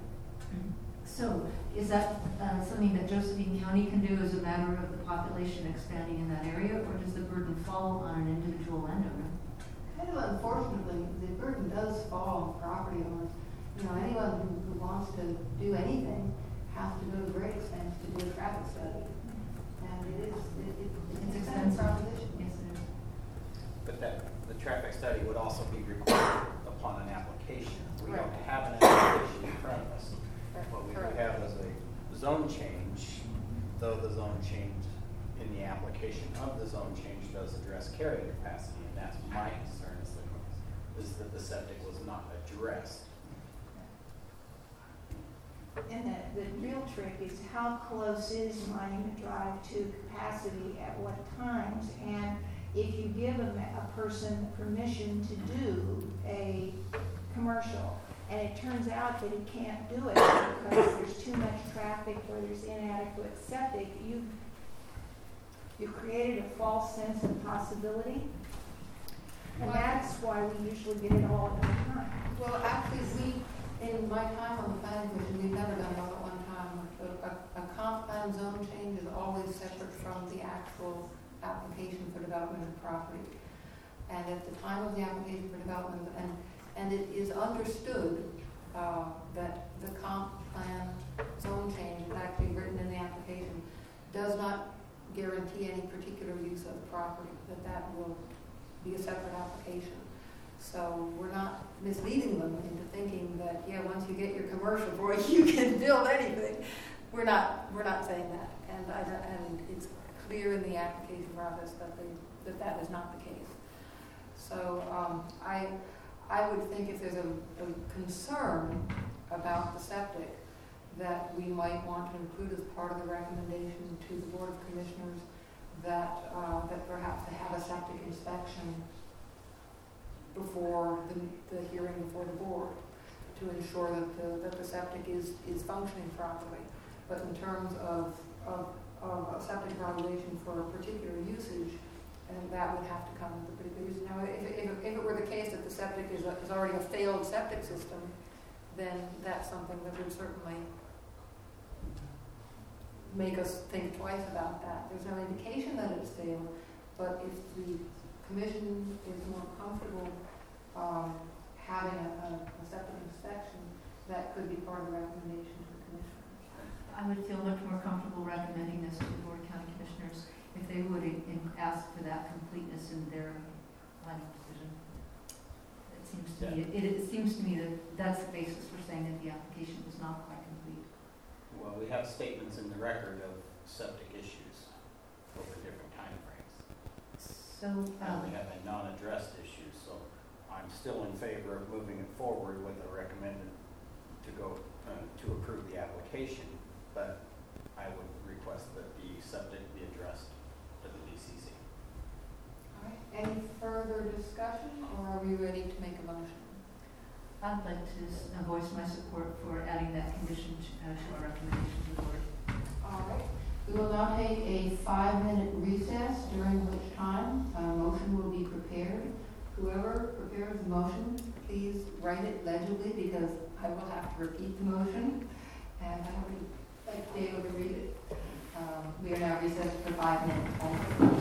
So, is that uh, something that Josephine County can do as a matter of the population expanding in that area, or does the burden fall on an individual landowner? Kind of unfortunately, the burden does fall on property owners. You know, anyone who, who wants to do anything has to go to great expense to do a traffic study. And it is, it, it, it's an expensive proposition. Yes, it is. But that, the traffic study would also be required upon an application. We Right. don't have an application in front of us. Correct. What we would Correct. have is a zone change, though the zone change in the application of the zone change does address carrying capacity, and that's my concern is that, is that the septic was not addressed. And the, the real trick is how close is Monument Drive to capacity at what times? And if you give a, ma- a person permission to do a commercial, and it turns out that he can't do it because there's too much traffic or there's inadequate septic, you, you created a false sense of possibility. And that's why we usually get it all at one time. Well, actually, we, in my time on the planning commission, we've never done it all at one time. A, a, a comp plan zone change is always separate from the actual application for development of property. And at the time of the application for development, and, and it is understood uh, that the comp plan zone change, it's actually written in the application, does not guarantee any particular use of the property, that that will be a separate application. So we're not misleading them into thinking that, yeah, once you get your commercial, boy, you can build anything. We're not, we're not saying that. And I, and it's clear in the application process that they, that that is not the case. So um, I, I would think if there's a, a concern about the septic, that we might want to include as part of the recommendation to the Board of Commissioners that, uh, that perhaps to have a septic inspection before the, the hearing before the board to ensure that the, that the septic is, is functioning properly. But in terms of, of, of a septic evaluation for a particular usage, and that would have to come with the particular use. Now, if, if, if it were the case that the septic is, a, is already a failed septic system, then that's something that would certainly make us think twice about that. There's no indication that it's failed, but if the commission is more comfortable um, having a, a, a septic inspection, that could be part of the recommendation to the commission. I would feel much more comfortable recommending this to the Board of County Commissioners if they would in, in ask for that completeness in their final decision. It seems to me, it, it seems to me that that's the basis for saying that the application was not quite complete. Well, we have statements in the record of septic issues over different time frames. So, And um, we have a non-addressed issue, so I'm still in favor of moving it forward with a recommended to go, uh, to approve the application, but I would request that the septic be addressed to the B C C. All right. Any further discussion, or are we ready to make a motion? I'd like to s- uh, voice my support for adding that condition to, uh, to our recommendation to the board. All right. We will now take a five-minute recess, during which time a motion will be prepared. Whoever prepares the motion, please write it legibly, because I will have to repeat the motion, and I would like to be able to read it. Um, we are now recessed for five minutes.